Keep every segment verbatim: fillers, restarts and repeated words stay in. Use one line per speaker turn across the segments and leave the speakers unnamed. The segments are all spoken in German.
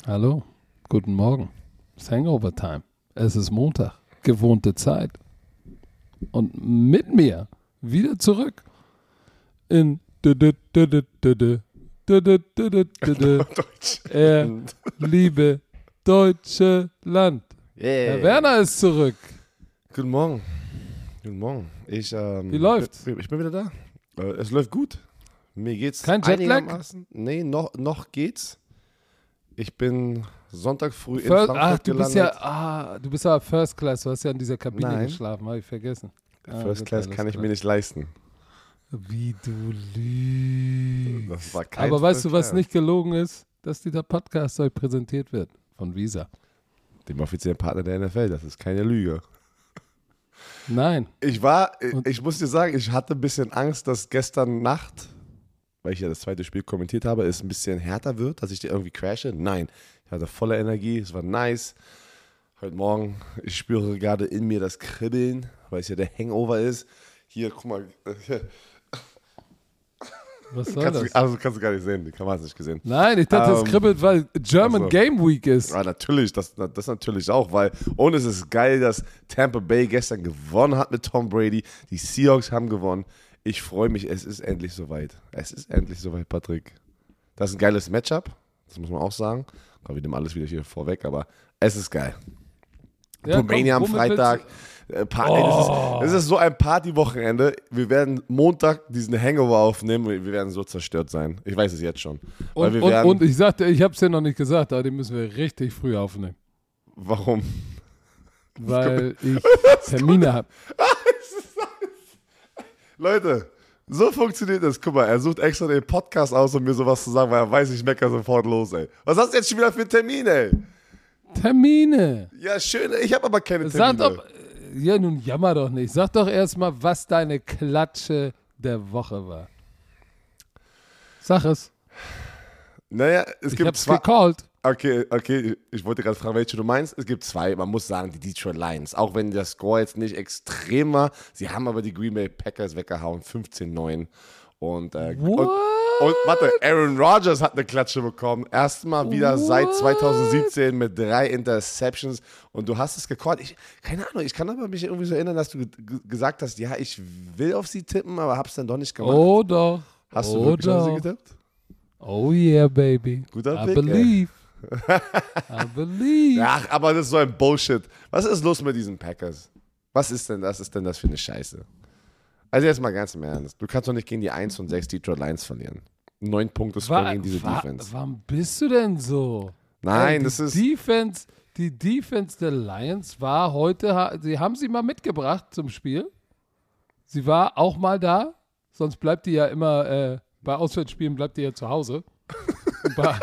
Hallo, guten Morgen. Es ist Hangover Time. Es ist Montag, gewohnte Zeit. Und mit mir wieder zurück in er liebe deutsche Land.
Yeah.
Herr Werner ist zurück.
Guten Morgen. Guten Morgen. Ich, ähm,
Wie läuft's?
Ich bin wieder da. Äh, es läuft gut. Mir geht's
Kein Jetlag?
einigermaßen. Nee, noch, noch geht's. Ich bin Sonntag früh in
First,
Frankfurt
ach, du
gelandet.
bist ja, ah, du bist aber First Class. Du hast ja in dieser Kabine
Nein.
geschlafen, habe ich vergessen. Ah,
First
gut,
Class
alles
kann ich
klar.
mir nicht leisten.
Wie du lügst.
Das war kein
Aber weißt
First
du, was
Class.
nicht gelogen ist? Dass dieser Podcast euch präsentiert wird von Visa.
Dem offiziellen Partner der N F L. Das ist keine Lüge.
Nein.
Ich war, ich,
Und-
ich muss dir sagen, ich hatte ein bisschen Angst, dass gestern Nacht, weil ich ja das zweite Spiel kommentiert habe, es ein bisschen härter wird, dass ich dir irgendwie crashe. Nein, ich hatte volle Energie, es war nice. Heute Morgen, ich spüre gerade in mir das Kribbeln, weil es ja der Hangover ist. Hier, guck mal, hier,
Was soll
kannst
das?
du, also kannst du gar nicht sehen, die Kamera hat es nicht gesehen.
Nein, ich dachte, es
Ähm,
kribbelt, weil German
ach so.
Game Week ist.
Ja, natürlich, das, das natürlich auch, weil und es ist geil, dass Tampa Bay gestern gewonnen hat mit Tom Brady. Die Seahawks haben gewonnen. Ich freue mich, es ist endlich soweit. Es ist endlich soweit, Patrick. Das ist ein geiles Matchup, das muss man auch sagen. Aber wir nehmen alles wieder hier vorweg, aber es ist geil.
Ja, komm,
Romania am
womit
Freitag. Äh, Pa- ey, das, ist, das ist so ein Partywochenende. Wir werden Montag diesen Hangover aufnehmen und wir werden so zerstört sein. Ich weiß es jetzt schon. Weil
Und,
wir
und,
werden,
und ich sagte, ich habe es ja noch nicht gesagt, aber den müssen wir richtig früh aufnehmen.
warum?
Weil ich Termine habe.
Leute, so funktioniert das. Guck mal, er sucht extra den Podcast aus, um mir sowas zu sagen, weil er weiß, ich mecker sofort los, ey. Was hast du jetzt schon wieder für einen Termin, ey?
Termine.
Ja, schön, ich habe aber keine
Sag
Termine.
doch, ja nun jammer doch nicht. Sag doch erstmal, was deine Klatsche der Woche war. Sag es.
Naja, es
Ich
gibt
hab's
zwei.
gecallt.
Okay, okay, ich wollte gerade fragen, welche du meinst. Es gibt zwei, man muss sagen, die Detroit Lions. Auch wenn der Score jetzt nicht extrem war, sie haben aber die Green Bay Packers weggehauen, fünfzehn neun. Und, äh, und,
What?
und warte, Aaron Rodgers hat eine Klatsche bekommen. Erstmal wieder seit
What?
zwanzig siebzehn mit drei Interceptions. Und du hast es gecallt. Ich, keine Ahnung, ich kann aber mich irgendwie so erinnern, dass du g- gesagt hast, ja, ich will auf sie tippen, aber hab's dann doch nicht gemacht.
Oh doch.
Hast du
oh
wirklich auf sie
doch.
getippt?
Oh yeah, baby.
Guter
I
Pick, ey.
believe. I believe.
Ach, aber das ist so ein Bullshit. Was ist los mit diesen Packers? Was ist denn das? Ist denn das für eine Scheiße? Also jetzt mal ganz im Ernst. Du kannst doch nicht gegen die eins und sechs Detroit Lions verlieren. Neun Punkte Score
Wa-
gegen diese
wa-
Defense.
Warum bist du denn so?
Nein,
Ey, die
das ist...
Defense, die Defense der Lions war heute, ha- sie haben sie mal mitgebracht zum Spiel. Sie war auch mal da, sonst bleibt die ja immer, äh, bei Auswärtsspielen bleibt die ja zu Hause. Und bei,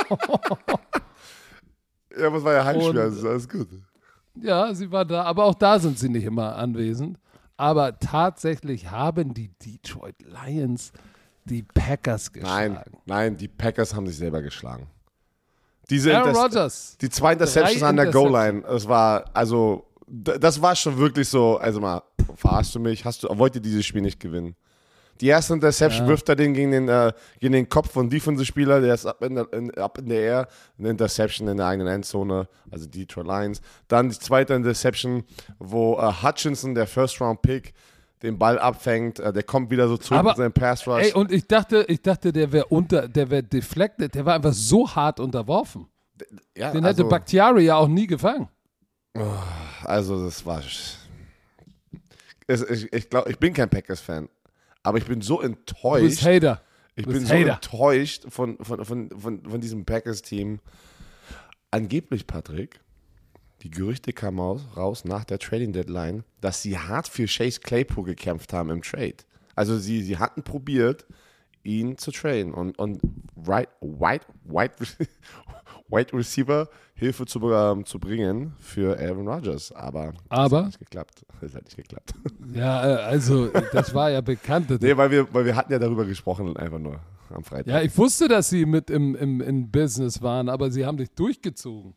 Ja, aber es war ja Heimspiel,
Und-
also alles gut.
ja, sie war da, aber auch da sind sie nicht immer anwesend. Aber tatsächlich haben die Detroit Lions die Packers geschlagen.
Nein, nein, die Packers haben sich selber geschlagen. Diese
Aaron
Inter-
Rodgers.
Die zwei Interceptions
Drei
an der
Interceptions.
Goal-Line, das war, also, d- das war schon wirklich so, also mal, verarschst du mich? Hast du, wollt ihr dieses Spiel nicht gewinnen? Die erste Interception
Ja.
wirft er den gegen den, äh, gegen den Kopf von Defensive-Spieler, der ist up in, der, in, up in der Air, eine Interception in der eigenen Endzone, also Detroit Lions. Dann die zweite Interception, wo äh, Hutchinson, der First-Round-Pick, den Ball abfängt, äh, der kommt wieder so zurück
Aber-
in seinen Pass-Rush.
Ey, und ich dachte, ich dachte, der wäre unter, der wäre deflected, der war einfach so hart unterworfen.
ja,
Den
also,
hätte Bakhtiari ja auch nie gefangen.
also das war, es, ich, ich glaube, ich bin kein Packers-Fan, aber ich bin so
Du bist
enttäuscht.
Hater.
Ich
Du
bin
bist
so
Hater.
enttäuscht von, von, von, von, von diesem Packers-Team. Angeblich, Patrick, die Gerüchte kamen aus, raus nach der Trading-Deadline, dass sie hart für Chase Claypool gekämpft haben im Trade. Also sie, sie hatten probiert, ihn zu traden und, und right, White, White, White Receiver Hilfe zu, ähm, zu bringen für Aaron Rodgers. Aber,
Aber?
das hat nicht geklappt. Das hat nicht geklappt.
Ja, äh, also, das war ja bekannt.
Nee, weil wir, weil wir hatten ja darüber gesprochen, einfach nur am Freitag.
Ja, ich wusste, dass sie mit im, im, im Business waren, aber sie haben dich durchgezogen.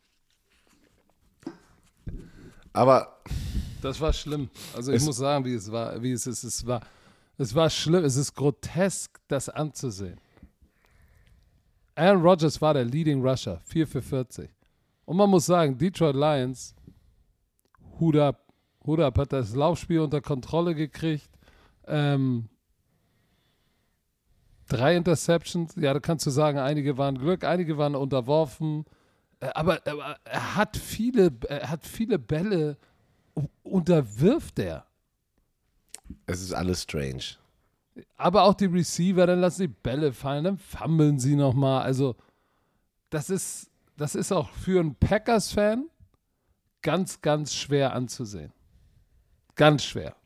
Aber
Das war schlimm. Also ich
Es-
muss sagen, wie es war, wie es ist. Es war, es war schlimm. Es ist grotesk, das anzusehen. Aaron Rodgers war der Leading Rusher, vier für vierzig. Und man muss sagen, Detroit Lions, Hut ab, Hut ab, hat das Laufspiel unter Kontrolle gekriegt. Ähm, drei Interceptions, ja, da kannst du sagen, einige waren Glück, einige waren unterworfen. Äh, aber, aber er hat viele, er hat viele Bälle, unterwirft er.
Es ist alles strange.
Aber auch die Receiver, dann lassen die Bälle fallen, dann fummeln sie nochmal. Also, das ist, das ist auch für einen Packers-Fan ganz, ganz schwer anzusehen. Ganz schwer.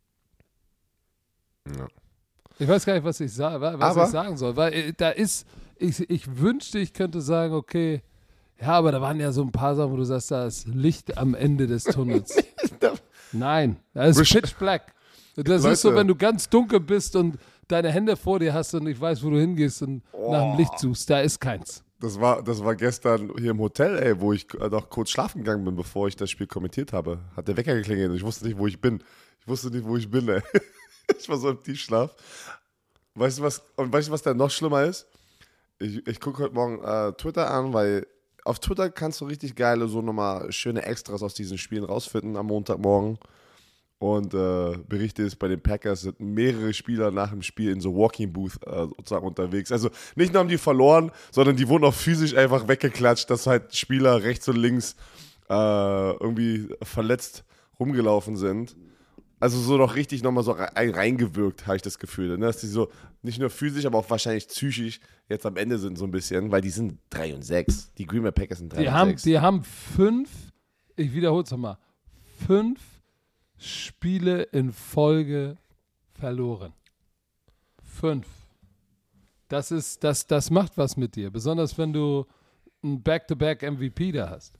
Ja.
Ich weiß gar nicht, was ich, sa- was
aber,
ich sagen soll, weil äh, da ist, ich, ich wünschte, ich könnte sagen, okay, ja, aber da waren ja so ein paar Sachen, wo du sagst, da ist Licht am Ende des Tunnels. Nein, da ist Pitch Black. Das
Leute.
ist so, wenn du ganz dunkel bist und deine Hände vor dir hast und nicht weißt, wo du hingehst und
Oh.
nach dem Licht suchst. Da ist keins.
Das war, das war gestern hier im Hotel, ey, wo ich noch kurz schlafen gegangen bin, bevor ich das Spiel kommentiert habe. Hat der Wecker geklingelt und ich wusste nicht, wo ich bin. Ich wusste nicht, wo ich bin, ey. Ich war so im Tiefschlaf. Weißt du was, und weißt du, was da noch schlimmer ist? Ich, ich gucke heute Morgen äh, Twitter an, weil auf Twitter kannst du richtig geile, so nochmal schöne Extras aus diesen Spielen rausfinden am Montagmorgen. Und äh, Berichte ist, bei den Packers sind mehrere Spieler nach dem Spiel in so Walking Booth äh, sozusagen unterwegs. Also nicht nur haben die verloren, sondern die wurden auch physisch einfach weggeklatscht, dass halt Spieler rechts und links äh, irgendwie verletzt rumgelaufen sind. Also so noch richtig nochmal so rein, reingewirkt, habe ich das Gefühl. Ne? Dass die so nicht nur physisch, aber auch wahrscheinlich psychisch jetzt am Ende sind so ein bisschen, weil die sind drei und sechs. Die Green Bay Packers sind drei
Die
und
haben,
sechs.
die haben fünf, ich wiederhole es nochmal, fünf Spiele in Folge verloren. Fünf. Das ist, das, das macht was mit dir, besonders wenn du einen Back-to-Back-M V P da hast.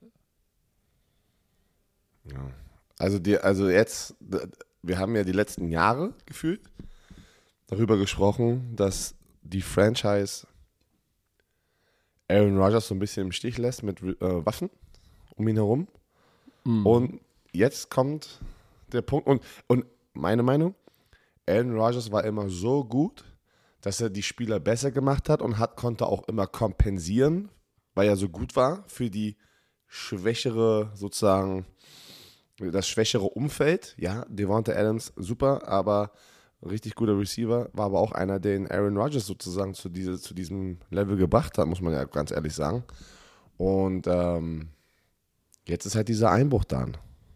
Ja. Also, die, also jetzt, wir haben ja die letzten Jahre gefühlt darüber gesprochen, dass die Franchise Aaron Rodgers so ein bisschen im Stich lässt mit äh, Waffen um ihn herum.
Mhm.
Und jetzt kommt der Punkt, und, und meine Meinung, Aaron Rodgers war immer so gut, dass er die Spieler besser gemacht hat und hat, konnte auch immer kompensieren, weil er so gut war für die schwächere, sozusagen, das schwächere Umfeld. Ja, Devonta Adams, super, aber richtig guter Receiver, war aber auch einer, den Aaron Rodgers sozusagen zu, diese, zu diesem Level gebracht hat, muss man ja ganz ehrlich sagen. Und ähm, jetzt ist halt dieser Einbruch da.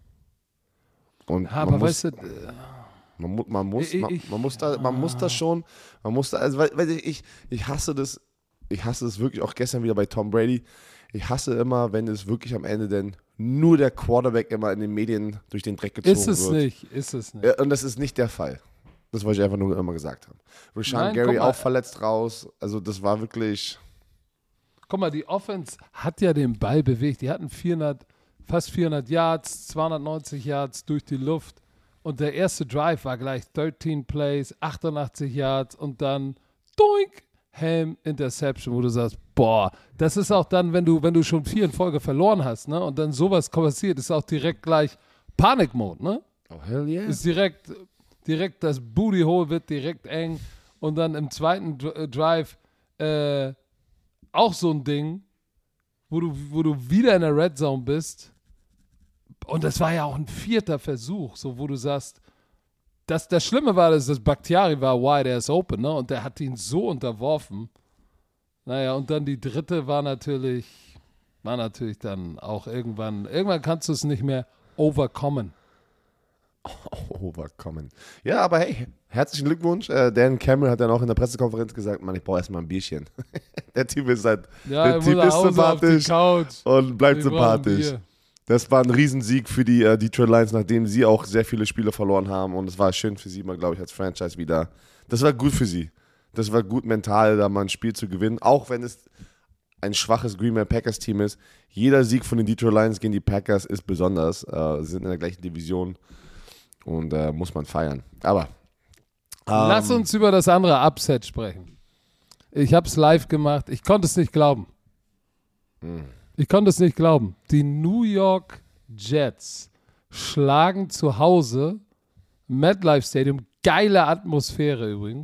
Und
Ja,
man
aber
muss,
weißt du,
man, mu- man, muss,
Ich-
man,
ich-
man muss da, man muss das schon, man muss da, also weil, weil ich, ich hasse das, ich hasse das wirklich auch gestern wieder bei Tom Brady. Ich hasse immer, wenn es wirklich am Ende denn nur der Quarterback immer in den Medien durch den Dreck gezogen
ist es
wird.
nicht, ist es nicht.
Ja, und das ist nicht der Fall. Das wollte ich einfach nur immer gesagt haben. Rashawn
Nein,
Gary
guck mal.
auch verletzt raus. Also das war wirklich.
Guck mal, die Offense hat ja den Ball bewegt. Die hatten vierhundert, fast vierhundert Yards, zweihundertneunzig Yards durch die Luft. Und der erste Drive war gleich dreizehn Plays, achtundachtzig Yards und dann doink, Helm, Interception, wo du sagst, boah, das ist auch dann, wenn du, wenn du schon vier in Folge verloren hast, ne? Und dann sowas passiert, ist auch direkt gleich Panikmode, ne?
Oh, hell yeah.
Ist direkt, direkt das Booty Hole wird direkt eng und dann im zweiten Dr- Drive äh, auch so ein Ding, wo du, wo du wieder in der Red Zone bist. Und das war ja auch ein vierter Versuch, so wo du sagst, das, das Schlimme war, dass das Bakhtiari war wide ass open, ne? Und der hat ihn so unterworfen. Naja, und dann die dritte war natürlich, war natürlich dann auch irgendwann, irgendwann kannst du es nicht mehr overkommen.
Overkommen. Ja, aber hey, herzlichen Glückwunsch. Äh, Dan Cameron hat dann auch in der Pressekonferenz gesagt, Mann, ich brauche erstmal ein Bierchen. Der Typ ist halt,
Ja,
der
er
Typ
muss nach
ist
Hause auf die
sympathisch
Couch.
und bleibt
Wir brauchen
sympathisch.
Bier.
Das war ein Riesensieg für die äh, Detroit Lions, nachdem sie auch sehr viele Spiele verloren haben. Und es war schön für sie mal, glaube ich, als Franchise wieder. Das war gut für sie. Das war gut mental, da mal ein Spiel zu gewinnen. Auch wenn es ein schwaches Green Bay Packers Team ist. Jeder Sieg von den Detroit Lions gegen die Packers ist besonders. Äh, sie sind in der gleichen Division und äh, muss man feiern. Aber ähm,
Lass uns über das andere Upset sprechen. Ich habe es live gemacht. Ich konnte es nicht glauben.
Hm.
Ich konnte es nicht glauben. Die New York Jets schlagen zu Hause MetLife Stadium. Geile Atmosphäre übrigens.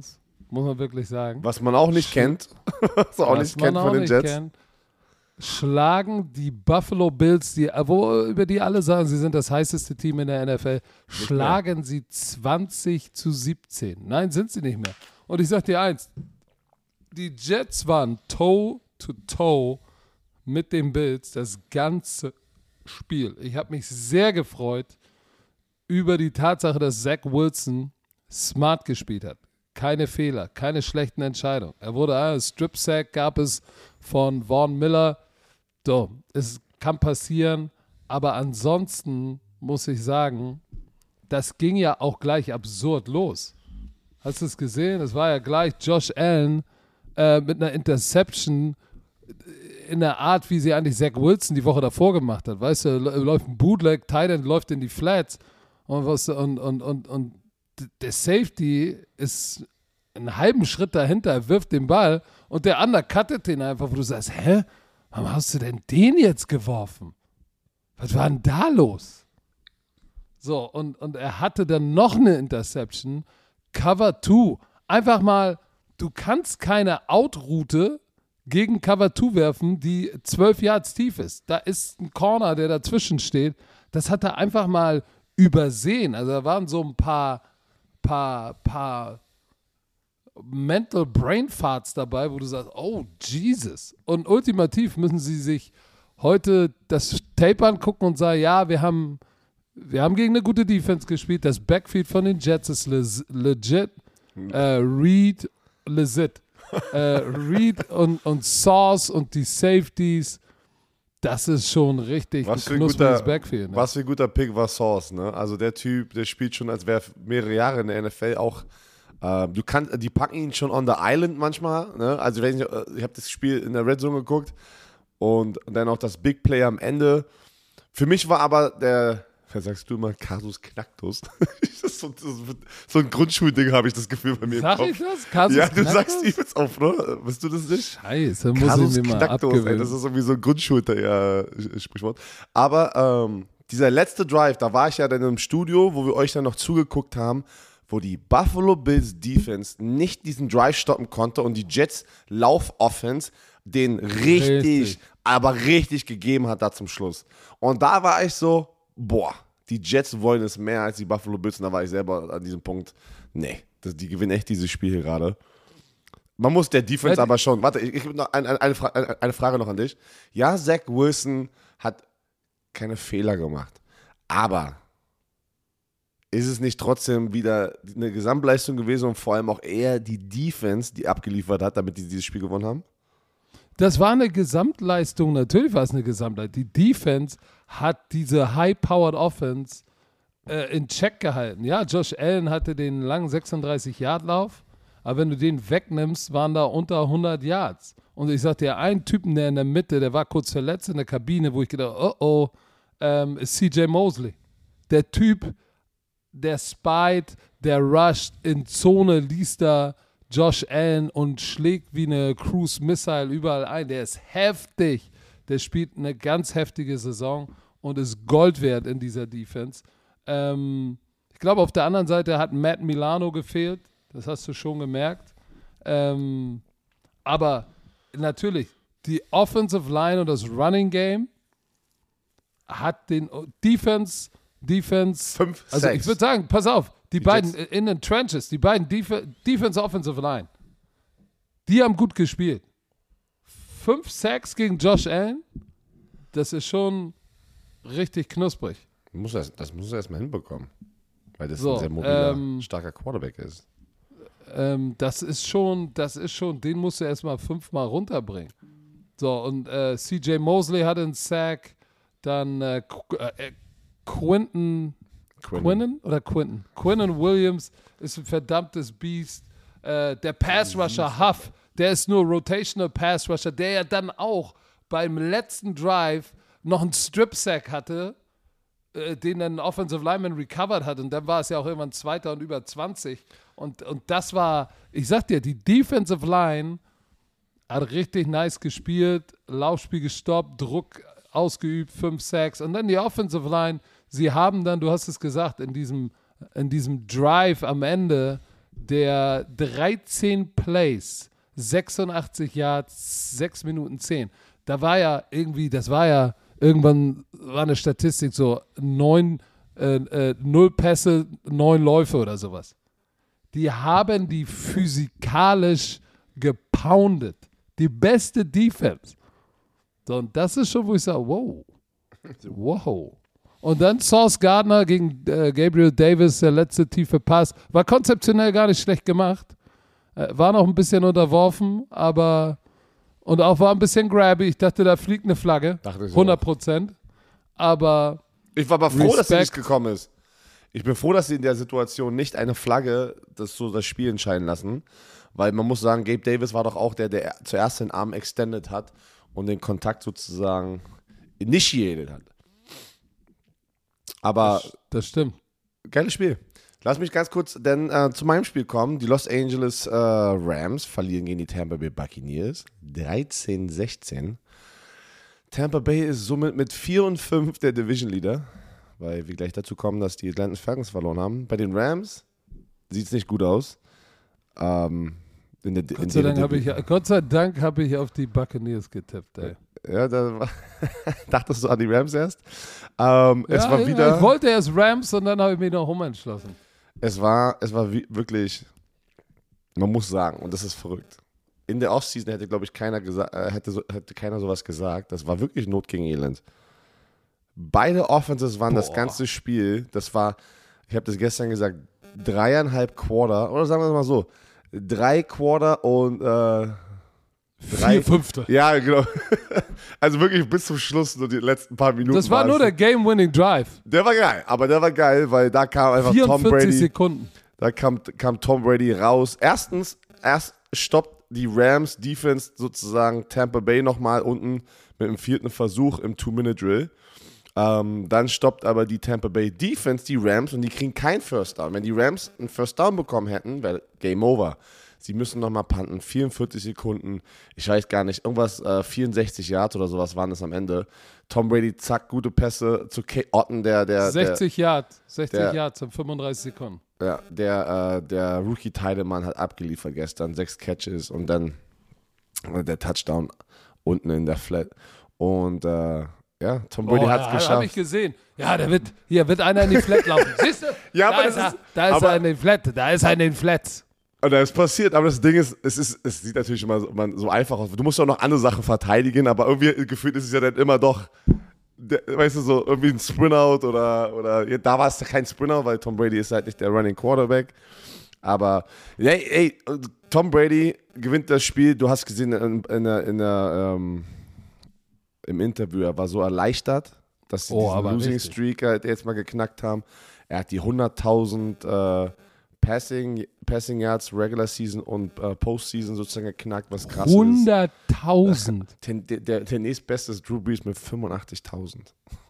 muss man wirklich sagen.
Was man auch nicht Sch- kennt, was man auch nicht kennt von den Jets. Kennt,
schlagen die Buffalo Bills, die, wo, über die alle sagen, sie sind das heißeste Team in der N F L, schlagen sie zwanzig zu siebzehn. Nein, sind sie nicht mehr. Und ich sag dir eins, die Jets waren toe-to-toe mit den Bills das ganze Spiel. Ich habe mich sehr gefreut über die Tatsache, dass Zach Wilson smart gespielt hat. Keine Fehler, keine schlechten Entscheidungen. Er wurde, ein Strip-Sack gab es von Vaughn Miller. So, es kann passieren, aber ansonsten muss ich sagen, das ging ja auch gleich absurd los. Hast du es gesehen? Es war ja gleich Josh Allen äh, mit einer Interception in der Art, wie sie eigentlich Zach Wilson die Woche davor gemacht hat. Weißt du, läuft ein Bootleg, Tight End läuft in die Flats und, was, und, und, und, und der Safety ist einen halben Schritt dahinter, er wirft den Ball und der andere cuttet den einfach, wo du sagst, hä? Warum hast du denn den jetzt geworfen? Was war denn da los? So, und, und er hatte dann noch eine Interception, Cover zwei. Einfach mal, du kannst keine Out-Route gegen Cover zwei werfen, die zwölf Yards tief ist. Da ist ein Corner, der dazwischen steht. Das hat er einfach mal übersehen. Also da waren so ein paar, paar, paar Mental Brain Farts dabei, wo du sagst, oh Jesus. Und ultimativ müssen sie sich heute das Tape angucken und sagen, ja, wir haben, wir haben gegen eine gute Defense gespielt. Das Backfield von den Jets ist le- legit. Äh, Reed, legit. äh, Reed und, und Sauce und die Safeties, das ist schon richtig
was
ein
knuspriges
Backfield. Ne?
Was für ein guter Pick war Sauce, ne? Also der Typ, der spielt schon, als wäre mehrere Jahre in der N F L auch. Äh, du kannst, die packen ihn schon on the island manchmal, ne? Also wenn ich, ich habe das Spiel in der Red Zone geguckt und dann auch das Big Play am Ende. Für mich war aber der, was sagst du immer, Kasus Knacktus. Das ist so, so ein Grundschulding, habe ich das Gefühl bei mir
Sag
im Kopf.
ich das? Kasus
ja, du
Knacktus?
sagst ihm jetzt auf, ne? Bist du das nicht?
Scheiße, muss
Kasus
ich mir mal
Knacktus,
abgewöhnen.
ey, das ist irgendwie so ein Grundschulter-Sprichwort. Aber ähm, dieser letzte Drive, da war ich ja dann im Studio, wo wir euch dann noch zugeguckt haben, wo die Buffalo Bills Defense nicht diesen Drive stoppen konnte und die Jets Lauf-Offense den richtig, richtig, aber richtig gegeben hat da zum Schluss. Und da war ich so, boah, die Jets wollen es mehr als die Buffalo Bills. Und da war ich selber an diesem Punkt, nee, das, die gewinnen echt dieses Spiel hier gerade. Man muss der Defense ja, aber schon, warte, ich, ich habe noch eine, eine, eine, eine Frage noch an dich. Ja, Zach Wilson hat keine Fehler gemacht, aber ist es nicht trotzdem wieder eine Gesamtleistung gewesen und vor allem auch eher die Defense, die abgeliefert hat, damit die dieses Spiel gewonnen haben?
Das war eine Gesamtleistung, natürlich war es eine Gesamtleistung. Die Defense hat diese High-Powered Offense äh, in Check gehalten. Ja, Josh Allen hatte den langen sechsunddreißig-Yard-Lauf, aber wenn du den wegnimmst, waren da unter hundert Yards. Und ich sagte ja, ein Typen, der in der Mitte, der war kurz verletzt in der Kabine, wo ich gedacht, oh oh, ähm, ist C J Mosley. Der Typ, der spied, der rusht in Zone, liest da Josh Allen und schlägt wie eine Cruise Missile überall ein. Der ist heftig. Der spielt eine ganz heftige Saison und ist Gold wert in dieser Defense. Ähm, ich glaube, auf der anderen Seite hat Matt Milano gefehlt. Das hast du schon gemerkt. Ähm, aber natürlich, die Offensive Line und das Running Game hat den Defense, Defense,
Fünf,
also
sechs.
ich würde sagen, pass auf, die,
Die
beiden
Jets.
in den Trenches, die beiden Def- Defense, Offensive Line, die haben gut gespielt. Fünf Sacks gegen Josh Allen, das ist schon richtig knusprig.
Muss das, das muss er erstmal hinbekommen, weil das
So,
ein sehr mobiler,
ähm,
starker Quarterback ist.
Ähm, das ist schon, das ist schon, den musst du erstmal fünfmal runterbringen. So, und äh, C J Mosley hatte einen Sack, dann äh, Qu- äh, Quinton, Quinnen oder Quinton? Quinnen Williams ist ein verdammtes Biest. Äh, der Pass Rusher Huff, der ist nur Rotational Pass Rusher, der ja dann auch beim letzten Drive noch einen Strip-Sack hatte, äh, den dann ein Offensive Lineman recovered hat. Und dann war es ja auch irgendwann Zweiter und über zwanzig. Und, und das war, ich sag dir, die Defensive Line hat richtig nice gespielt, Laufspiel gestoppt, Druck ausgeübt, fünf Sacks. Und dann die Offensive Line, sie haben dann, du hast es gesagt, in diesem, in diesem Drive am Ende der dreizehn Plays, sechsundachtzig Yards, sechs Minuten zehn. Da war ja irgendwie, das war ja, irgendwann war eine Statistik so, neun, äh, äh, null Pässe, neun Läufe oder sowas. Die haben die physikalisch gepoundet. Die beste Defense. So, und das ist schon, wo ich sage, wow. Wow. Und dann Sauce Gardner gegen äh, Gabriel Davis, der letzte tiefe Pass. War konzeptionell gar nicht schlecht gemacht. Äh, war noch ein bisschen unterworfen, aber und auch war ein bisschen grabby. Ich dachte, da fliegt eine Flagge.
Dachte ich so.
hundert Prozent. Aber
ich war aber froh,
Respekt.
dass sie nicht gekommen ist. Ich bin froh, dass sie in der Situation nicht eine Flagge das so das Spiel entscheiden lassen. Weil man muss sagen, Gabe Davis war doch auch der, der zuerst den Arm extended hat und den Kontakt sozusagen initiated hat. Aber
das, das stimmt.
Geiles Spiel. Lass mich ganz kurz denn äh, zu meinem Spiel kommen. Die Los Angeles äh, Rams verlieren gegen die Tampa Bay Buccaneers. dreizehn sechzehn. Tampa Bay ist somit mit vier und fünf der Division Leader, weil wir gleich dazu kommen, dass die Atlanta Falcons verloren haben. Bei den Rams sieht es nicht gut aus. Ähm, in der,
Gott,
in
sei
der,
Dank habe ich, Gott sei Dank habe ich auf die Buccaneers getippt, ey.
Ja, da war, dachtest du an die Rams erst? Ähm, ja, es war wieder.
Ich wollte erst Rams und dann habe ich mich noch umentschlossen.
Es war, es war wie, wirklich, man muss sagen, und das ist verrückt. In der Offseason hätte, glaube ich, keiner gesagt, äh, hätte, so, hätte keiner sowas gesagt. Das war wirklich Not gegen Elend. Beide Offenses waren Boah. das ganze Spiel, das war, ich habe das gestern gesagt, dreieinhalb Quarter, oder sagen wir es mal so, drei Quarter und äh, drei,
Vier Fünfte.
Ja, genau. Also wirklich bis zum Schluss, so die letzten paar Minuten.
Das war nur der Game-Winning Drive.
Der war geil, aber der war geil, weil da kam einfach Tom Brady.
Sekunden.
Da kam, kam Tom Brady raus. Erstens, erst stoppt die Rams Defense sozusagen Tampa Bay nochmal unten mit dem vierten Versuch im Two-Minute-Drill. Ähm, dann stoppt aber die Tampa Bay Defense die Rams und die kriegen kein First Down. Wenn die Rams einen First Down bekommen hätten, wäre Game Over. Sie müssen nochmal punten, vierundvierzig Sekunden, ich weiß gar nicht, irgendwas, äh, vierundsechzig Yards oder sowas waren es am Ende. Tom Brady, zack, gute Pässe zu K. Otten, der, der,
sechzig
der,
Yards, sechzig
der,
Yards in fünfunddreißig Sekunden.
Ja, der, äh, der Rookie-Teilemann hat abgeliefert gestern, sechs Catches und dann der Touchdown unten in der Flat. Und äh, ja, Tom Brady
oh,
hat es
ja,
geschafft.
Habe ich gesehen. Ja, da wird, hier wird einer in die Flat laufen. Siehst du?
Ja,
da
aber
ist,
das
er,
ist,
da ist
aber,
er in den Flat. Da ist er in den Flats.
Und das ist passiert, aber das Ding ist, es ist, es sieht natürlich immer so, man, so einfach aus. Du musst auch noch andere Sachen verteidigen, aber irgendwie gefühlt ist es ja dann immer doch, der, weißt du, so irgendwie ein Sprint-Out oder, oder ja, da war es kein Sprint-Out, weil Tom Brady ist halt nicht der Running Quarterback. Aber, hey, hey, Tom Brady gewinnt das Spiel, du hast gesehen in, in der, in der, ähm, im Interview, er war so erleichtert, dass sie
oh,
diesen Losing
richtig.
Streak halt jetzt mal geknackt haben. Er hat die hunderttausend äh, Passing, Passing Yards, Regular Season und äh, Postseason sozusagen geknackt, was krass
hunderttausend.
ist. Der, der, der nächstbeste ist Drew Brees mit fünfundachtzigtausend.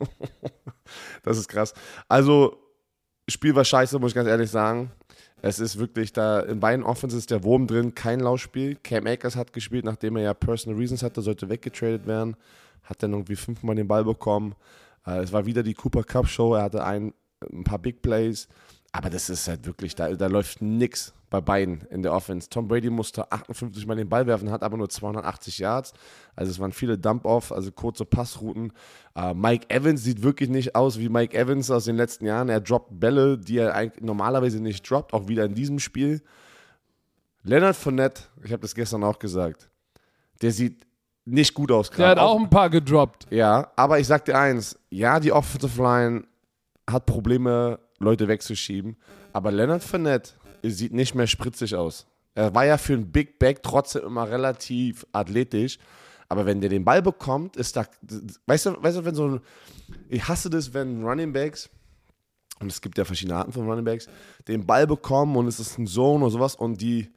Das ist krass. Also, Spiel war scheiße, muss ich ganz ehrlich sagen. Es ist wirklich da, in beiden Offenses ist der Wurm drin, kein Laufspiel. Cam Akers hat gespielt, nachdem er ja Personal Reasons hatte, sollte weggetradet werden. Hat dann irgendwie fünfmal den Ball bekommen. Äh, es war wieder die Cooper Cup Show, er hatte ein, ein paar Big Plays. Aber das ist halt wirklich, da, da läuft nix bei beiden in der Offense. Tom Brady musste achtundfünfzig Mal den Ball werfen, hat aber nur zweihundertachtzig Yards. Also es waren viele Dump-Off, also kurze Passrouten. Uh, Mike Evans sieht wirklich nicht aus wie Mike Evans aus den letzten Jahren. Er droppt Bälle, die er eigentlich normalerweise nicht droppt, auch wieder in diesem Spiel. Leonard Fournette, ich habe das gestern auch gesagt, der sieht nicht gut aus gerade.
Der hat auch ein paar gedroppt.
Ja, aber ich sag dir eins, ja, die Offensive Line hat Probleme, Leute wegzuschieben, aber Leonard Fournette sieht nicht mehr spritzig aus. Er war ja für einen Big Back trotzdem immer relativ athletisch, aber wenn der den Ball bekommt, ist da, weißt du, weißt du, wenn so ein, ich hasse das, wenn Running Backs, und es gibt ja verschiedene Arten von Running Backs, den Ball bekommen und es ist ein Zone oder sowas und die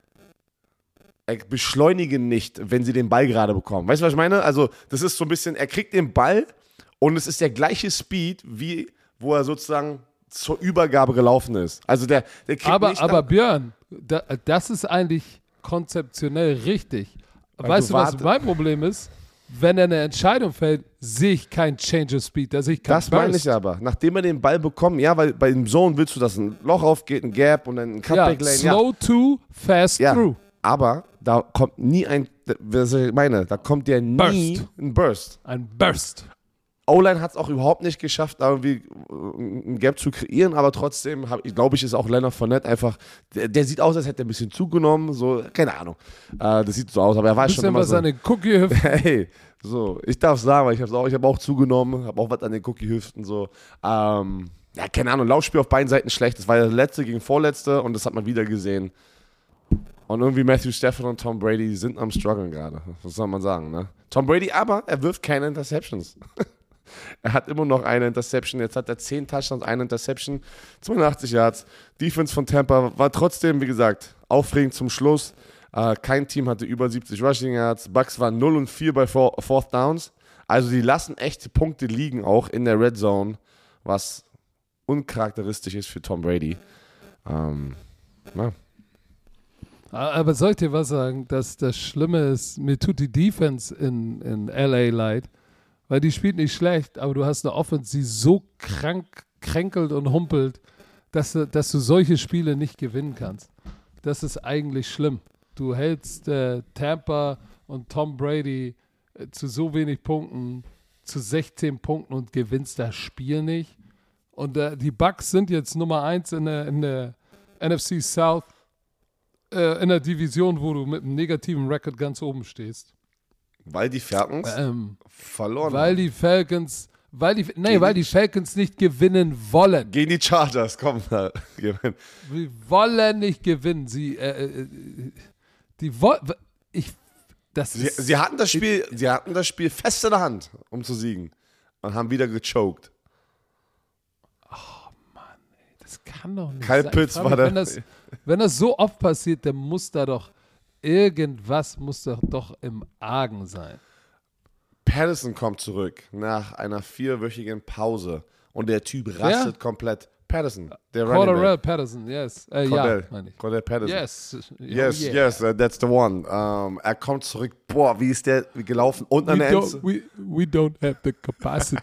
beschleunigen nicht, wenn sie den Ball gerade bekommen. Weißt du, was ich meine? Also, das ist so ein bisschen, er kriegt den Ball und es ist der gleiche Speed, wie wo er sozusagen zur Übergabe gelaufen ist. Also der, der kriegt
aber,
nicht
aber Björn, da, das ist eigentlich konzeptionell richtig.
Weil
weißt du,
du
was
wart-
mein Problem ist? wenn er eine Entscheidung fällt, sehe ich kein Change of Speed, da sehe ich kein
Das meine ich aber. Nachdem er den Ball bekommt, ja, weil bei dem Zone willst du, dass ein Loch aufgeht, ein Gap und dann ein Cutback Lane.
Ja, slow ja. to, fast
ja,
through.
Aber da kommt nie ein, was ich meine, da kommt der nie
Burst.
ein Burst.
Ein Burst.
O-Line hat es auch überhaupt nicht geschafft, da irgendwie ein Gap zu kreieren, aber trotzdem, ich glaube ich, ist auch Leonard Fournette einfach, der, der sieht aus, als hätte er ein bisschen zugenommen, so, keine Ahnung. Äh, das sieht so aus, aber er war schon immer
was
so.
An den Cookie-Hüften.
Hey, so, ich darf sagen, weil ich habe auch, ich hab auch zugenommen, habe auch was an den Cookie-Hüften, so. Ähm, ja, keine Ahnung, Laufspiel auf beiden Seiten schlecht, das war der letzte gegen vorletzte und das hat man wieder gesehen. Und irgendwie Matthew Stafford und Tom Brady sind am struggeln gerade, was soll man sagen, ne? Tom Brady aber, er wirft keine Interceptions. Er hat immer noch eine Interception. Jetzt hat er zehn Touchdowns, eine Interception, zweiundachtzig Yards. Defense von Tampa war trotzdem, wie gesagt, aufregend zum Schluss. Äh, kein Team hatte über siebzig Rushing Yards. Bucks waren null und vier bei Four, Fourth Downs. Also die lassen echte Punkte liegen, auch in der Red Zone, was uncharakteristisch ist für Tom Brady. Ähm, ja.
Aber soll ich dir was sagen, dass das Schlimme ist, mir tut die Defense in, in L A leid. Weil die spielt nicht schlecht, aber du hast eine Offense, die so krank, kränkelt und humpelt, dass du, dass du solche Spiele nicht gewinnen kannst. Das ist eigentlich schlimm. Du hältst äh, Tampa und Tom Brady äh, zu so wenig Punkten, zu sechzehn Punkten und gewinnst das Spiel nicht. Und äh, die Bucks sind jetzt Nummer eins in der, in der N F C South, äh, in der Division, wo du mit einem negativen Record ganz oben stehst.
Weil die Falcons ähm, verloren
weil
haben.
Die Falcons, weil die Falcons, nee, weil die Falcons nicht gewinnen wollen.
Gegen die Chargers, komm mal.
Sie wollen nicht gewinnen. Sie, äh, äh, die wollen, ich, das
sie,
ist,
sie hatten das Spiel, ich, sie hatten das Spiel fest in der Hand, um zu siegen. Und haben wieder gechoked.
Oh Mann, ey, das kann doch nicht
Kyle
sein.
Pitts war da.
Wenn das, wenn das so oft passiert, dann muss da doch irgendwas muss doch, doch im Argen sein.
Patterson kommt zurück nach einer vierwöchigen Pause und der Typ rastet ja? komplett. Patterson, der
Cordarrelle Patterson, yes. Äh,
Cordell,
ja, meine ich.
Cordell Patterson.
Yes.
Yes,
oh, yeah.
yes, uh, that's the one. Um, er kommt zurück. Boah, wie ist der gelaufen? Und an
we
der
don't, we, we don't have the capacity.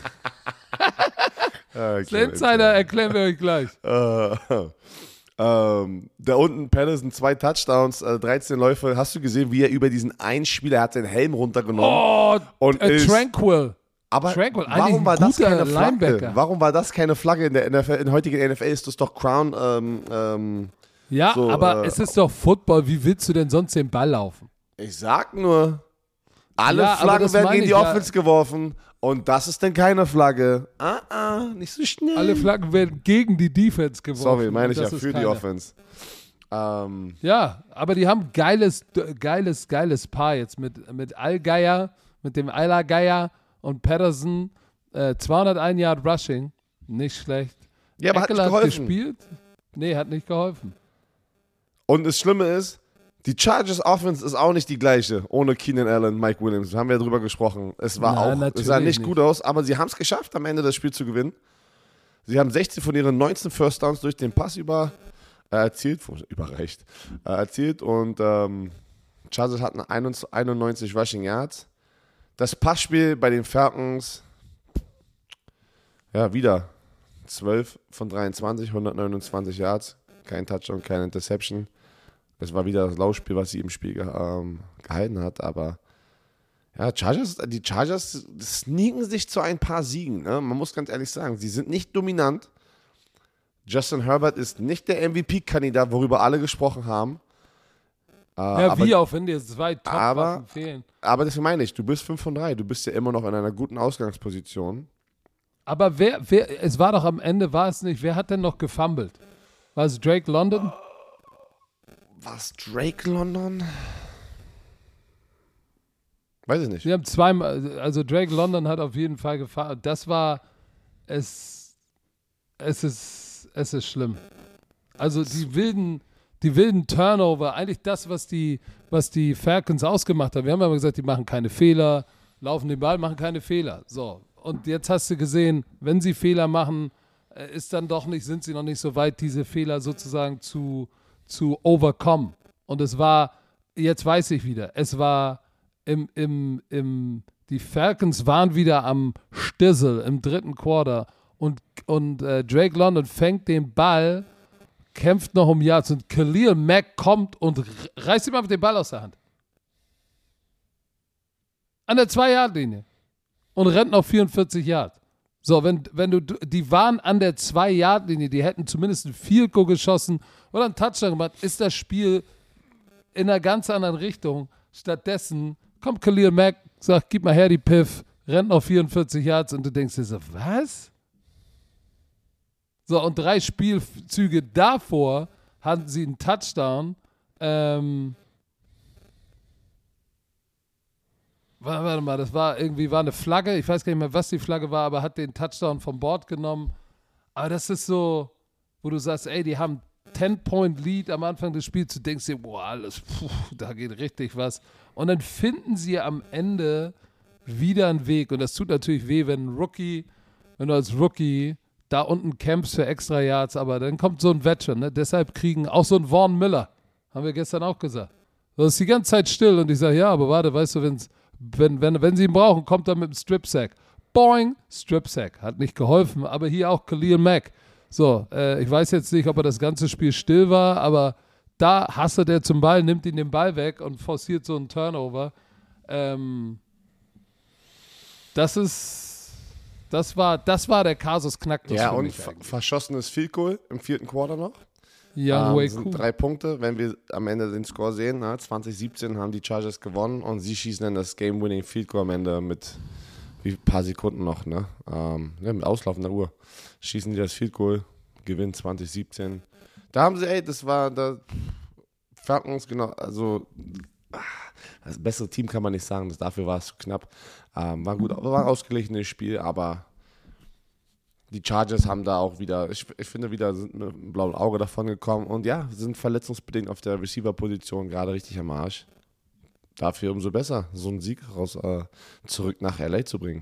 okay,
das Insider erklären wir euch gleich.
Uh, Ähm, da unten Patterson, zwei Touchdowns, äh, dreizehn Läufe. Hast du gesehen, wie er über diesen einen Spieler, er hat seinen Helm runtergenommen?
Oh,
und
äh,
ist,
Tranquil.
Aber
Tranquil.
warum war das keine Flagge?
Linebacker.
Warum war das keine Flagge in der N F L? In der heutigen N F L ist das doch Crown. Ähm, ähm,
ja,
so,
aber
äh,
es ist doch Football. Wie willst du denn sonst den Ball laufen?
Ich sag nur, alle
ja,
Flaggen werden gegen die
ja.
Offense geworfen. Und das ist dann keine Flagge. Ah, ah, nicht so schnell.
Alle Flaggen werden gegen die Defense geworfen.
Sorry, meine ich ja, für
keine.
die Offense. Ähm,
ja, aber die haben geiles, geiles, geiles Paar jetzt mit, mit Allgeier, mit dem Eiler-Geier und Patterson. Äh, zweihunderteins Yard Rushing. Nicht schlecht.
Ja, aber
Eckler
hat nicht geholfen.
Hat gespielt. Nee, hat nicht geholfen.
Und das Schlimme ist, die Chargers Offense ist auch nicht die gleiche, ohne Keenan Allen, Mike Williams. Da haben wir ja drüber gesprochen. Es war
Nein,
auch, es sah nicht,
nicht
gut aus, aber sie haben es geschafft, am Ende das Spiel zu gewinnen. Sie haben sechzehn von ihren neunzehn First Downs durch den Pass über, äh, erzielt, überreicht, äh, erzielt und ähm, Chargers hatten einundneunzig Rushing Yards. Das Passspiel bei den Falcons, ja, wieder zwölf von dreiundzwanzig, hundertneunundzwanzig Yards, kein Touchdown, keine Interception. Das war wieder das Laufspiel, was sie im Spiel ge ähm, gehalten hat, aber ja, Chargers, die Chargers sneaken sich zu ein paar Siegen, ne? Man muss ganz ehrlich sagen, sie sind nicht dominant. Justin Herbert ist nicht der M V P-Kandidat, worüber alle gesprochen haben. Äh,
ja,
aber,
wie auch, wenn dir zwei
aber,
Top-Waffen fehlen.
Aber das meine ich, du bist fünf von drei, du bist ja immer noch in einer guten Ausgangsposition.
Aber wer, wer, es war doch am Ende, war es nicht, wer hat denn noch gefummelt? War es Drake London?
War es Drake London? Weiß ich nicht.
Wir haben zweimal, also Drake London hat auf jeden Fall gefahren. Das war, es, es ist, es ist schlimm. Also die wilden, die wilden Turnover, eigentlich das, was die, was die Falcons ausgemacht haben. Wir haben ja immer gesagt, die machen keine Fehler, laufen den Ball, machen keine Fehler. So. Und jetzt hast du gesehen, wenn sie Fehler machen, ist dann doch nicht, sind sie noch nicht so weit, diese Fehler sozusagen zu, zu overcome. Und es war, jetzt weiß ich wieder, es war im, im, im, die Falcons waren wieder am Stissel im dritten Quarter und, und äh, Drake London fängt den Ball, kämpft noch um Yards und Khalil Mack kommt und reißt ihm einfach den Ball aus der Hand. An der zwei-Yard-Linie. Und rennt noch vierundvierzig Yards. So, wenn, wenn du, die waren an der zwei-Yard-Linie, die hätten zumindest ein Field Goal geschossen oder einen Touchdown gemacht, ist das Spiel in einer ganz anderen Richtung. Stattdessen kommt Khalil Mack, sagt, gib mal her die Piff, rennt noch vierundvierzig Yards und du denkst dir so, was? So, und drei Spielzüge davor hatten sie einen Touchdown. Ähm, warte mal, das war irgendwie war eine Flagge. Ich weiß gar nicht mehr, was die Flagge war, aber hat den Touchdown vom Board genommen. Aber das ist so, wo du sagst, ey, die haben zehn-Point-Lead am Anfang des Spiels. Du denkst dir, boah, alles, puh, da geht richtig was. Und dann finden sie am Ende wieder einen Weg. Und das tut natürlich weh, wenn ein Rookie, wenn du als Rookie da unten campst für extra Yards, aber dann kommt so ein Veteran, ne? Deshalb kriegen auch so ein Vaughn Miller, haben wir gestern auch gesagt. Das ist die ganze Zeit still und ich sage, ja, aber warte, weißt du, wenn's, wenn, wenn, wenn sie ihn brauchen, kommt er mit dem Strip-Sack. Boing, Strip-Sack. Hat nicht geholfen, aber hier auch Khalil Mack. So, äh, ich weiß jetzt nicht, ob er das ganze Spiel still war, aber da hasselt er zum Ball, nimmt ihn den Ball weg und forciert so einen Turnover. Ähm, das ist Das war, das war der Kasus Knacktus.
Ja, und ver- verschossenes Field Goal im vierten Quarter noch.
Ja,
ähm,
way
sind
cool.
drei Punkte, wenn wir am Ende den Score sehen. Ne? zwanzig siebzehn haben die Chargers gewonnen und sie schießen dann das Game-Winning Field Goal am Ende mit wie ein paar Sekunden noch. Ne? Ähm, ja, mit auslaufender Uhr schießen die das Field Goal, gewinnen zwanzig siebzehn. Da haben sie, ey, das war da Falcons, genau, also das bessere Team kann man nicht sagen, das, dafür war es zu knapp. Ähm, war gut, war ein ausgeglichenes Spiel, aber die Chargers haben da auch wieder, ich, ich finde, wieder sind mit einem blauen Auge davon gekommen und ja, sind verletzungsbedingt auf der Receiver-Position gerade richtig am Arsch. Dafür umso besser, so einen Sieg raus äh, zurück nach L A zu bringen.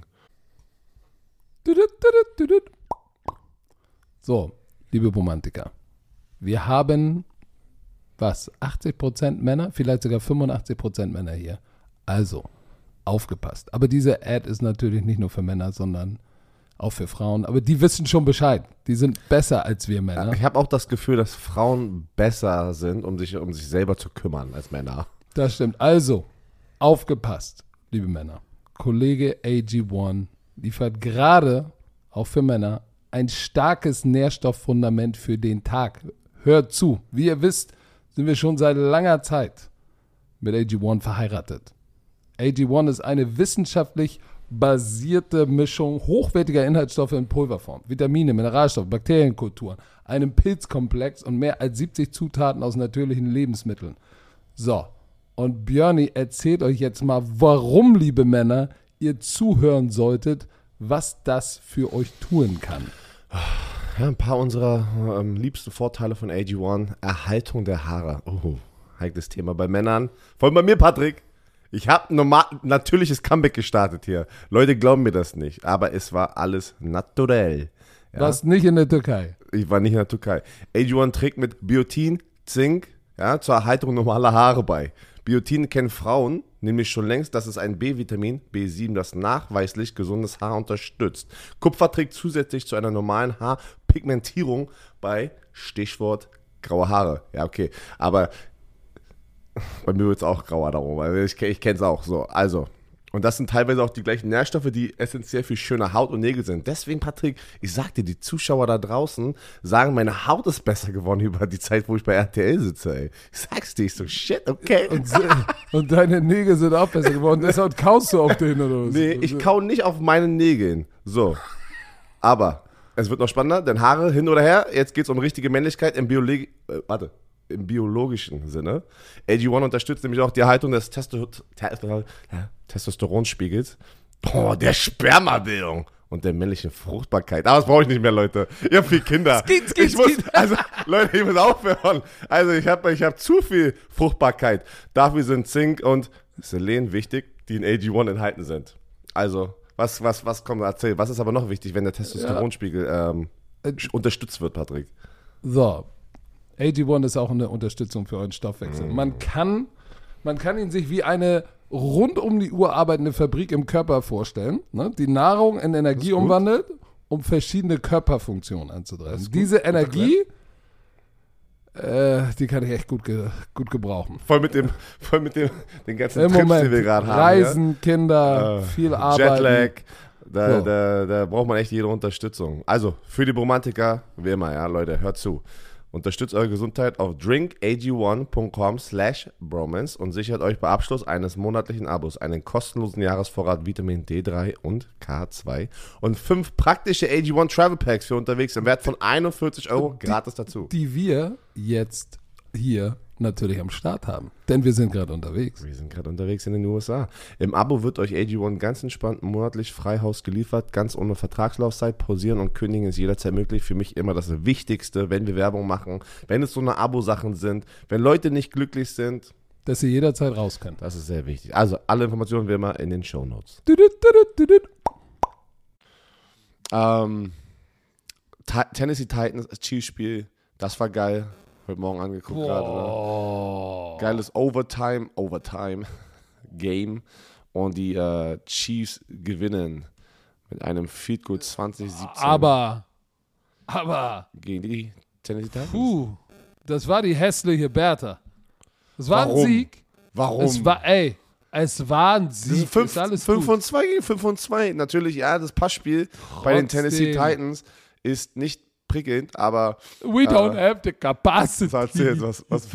So, liebe Romantiker, wir haben, was, achtzig Prozent Männer, vielleicht sogar fünfundachtzig Prozent Männer hier. Also, aufgepasst. Aber diese Ad ist natürlich nicht nur für Männer, sondern auch für Frauen. Aber die wissen schon Bescheid. Die sind besser als wir Männer.
Ich habe auch das Gefühl, dass Frauen besser sind, um sich, um sich selber zu kümmern als Männer.
Das stimmt. Also, aufgepasst, liebe Männer. Kollege A G eins liefert gerade, auch für Männer, ein starkes Nährstofffundament für den Tag. Hört zu. Wie ihr wisst, sind wir schon seit langer Zeit mit A G eins verheiratet. A G eins ist eine wissenschaftlich basierte Mischung hochwertiger Inhaltsstoffe in Pulverform, Vitamine, Mineralstoffe, Bakterienkulturen, einem Pilzkomplex und mehr als siebzig Zutaten aus natürlichen Lebensmitteln. So, und Björni erzählt euch jetzt mal, warum, liebe Männer, ihr zuhören solltet, was das für euch tun kann.
Ja, ein paar unserer ähm, liebsten Vorteile von A G eins. Erhaltung der Haare. Oh, heikles Thema bei Männern. Vor allem bei mir, Patrick. Ich habe ein normal, natürliches Comeback gestartet hier. Leute glauben mir das nicht, aber es war alles naturell. Ja?
Was nicht in der Türkei.
Ich war nicht in der Türkei. A G eins trägt mit Biotin, Zink, ja, zur Erhaltung normaler Haare bei. Biotin kennen Frauen nämlich schon längst, das ist ein B-Vitamin, B sieben, das nachweislich gesundes Haar unterstützt. Kupfer trägt zusätzlich zu einer normalen Haarpigmentierung bei, Stichwort, graue Haare. Ja, okay, aber bei mir wird es auch grauer darum, weil ich, ich kenne es auch so. Also, und das sind teilweise auch die gleichen Nährstoffe, die essentiell für schöne Haut und Nägel sind. Deswegen, Patrick, ich sag dir, die Zuschauer da draußen sagen, meine Haut ist besser geworden über die Zeit, wo ich bei R T L sitze, ey. Ich sag's dir, ich so, shit, okay.
Und, und deine Nägel sind auch besser geworden. Deshalb kaust du auf den oder was?
Nee, ich kau nicht auf meinen Nägeln. So. Aber es wird noch spannender, denn Haare hin oder her, jetzt geht's um richtige Männlichkeit im Biologie, äh, warte. Im biologischen Sinne. A G eins unterstützt nämlich auch die Erhaltung des Testo- Te- Testosteronspiegels, Boah, der Spermabildung und der männlichen Fruchtbarkeit. Aber das brauche ich nicht mehr, Leute. Ihr habt viel Kinder.
Skit, skit,
ich muss,
skit.
also, Leute, ich muss aufhören. Also, ich habe ich hab zu viel Fruchtbarkeit. Dafür sind Zink und Selen wichtig, die in A G eins enthalten sind. Also, was, was, was kommt, erzähl. Was ist aber noch wichtig, wenn der Testosteronspiegel ähm, unterstützt wird, Patrick?
So, A G eins ist auch eine Unterstützung für euren Stoffwechsel. Man kann, man kann ihn sich wie eine rund um die Uhr arbeitende Fabrik im Körper vorstellen, ne, die Nahrung in Energie umwandelt, um verschiedene Körperfunktionen anzutreiben. Diese Energie, äh, die kann ich echt gut, ge- gut gebrauchen.
Voll mit dem, voll mit dem, den ganzen
Im
Trips,
Moment,
die wir gerade haben.
Reisen,
ja?
Kinder,
äh,
viel Arbeit.
Jetlag, da,
So.
da, da braucht man echt jede Unterstützung. Also, für die Bromantiker, wie immer, ja, Leute, hört zu. Unterstützt eure Gesundheit auf drinkag1.com slash bromance und sichert euch bei Abschluss eines monatlichen Abos einen kostenlosen Jahresvorrat Vitamin D drei und K zwei und fünf praktische A G eins Travel Packs für unterwegs im Wert von einundvierzig Euro gratis dazu.
Die wir jetzt hier natürlich am Start haben. Denn wir sind gerade unterwegs.
Wir sind gerade unterwegs in den U S A. Im Abo wird euch A G eins ganz entspannt monatlich Freihaus geliefert, ganz ohne Vertragslaufzeit. Pausieren und kündigen ist jederzeit möglich. Für mich immer das Wichtigste, wenn wir Werbung machen, wenn es so eine Abo-Sachen sind, wenn Leute nicht glücklich sind.
Dass ihr jederzeit raus könnt.
Das ist sehr wichtig. Also alle Informationen wie immer in den Shownotes. Ähm, Ti- Tennessee Titans, Chiefs-Spiel, das war geil. Heute Morgen angeguckt gerade.
Oh.
Geiles Overtime, Overtime Game. Und die äh, Chiefs gewinnen mit einem Field Goal zwanzig siebzehn
Aber, aber,
gegen die Tennessee Titans.
puh, das war die hässliche Bertha. Es war
Warum?
ein Sieg.
Warum?
Es war, ey, es war ein
das
Sieg.
ist fünf,
ist alles
fünf
gut.
und zwei gegen fünf und zwei. Natürlich, ja, das Passspiel bei den Tennessee
Trotzdem.
Titans ist nicht prickelnd, aber
We don't
äh,
have the capacity.
was erzählt, was, was,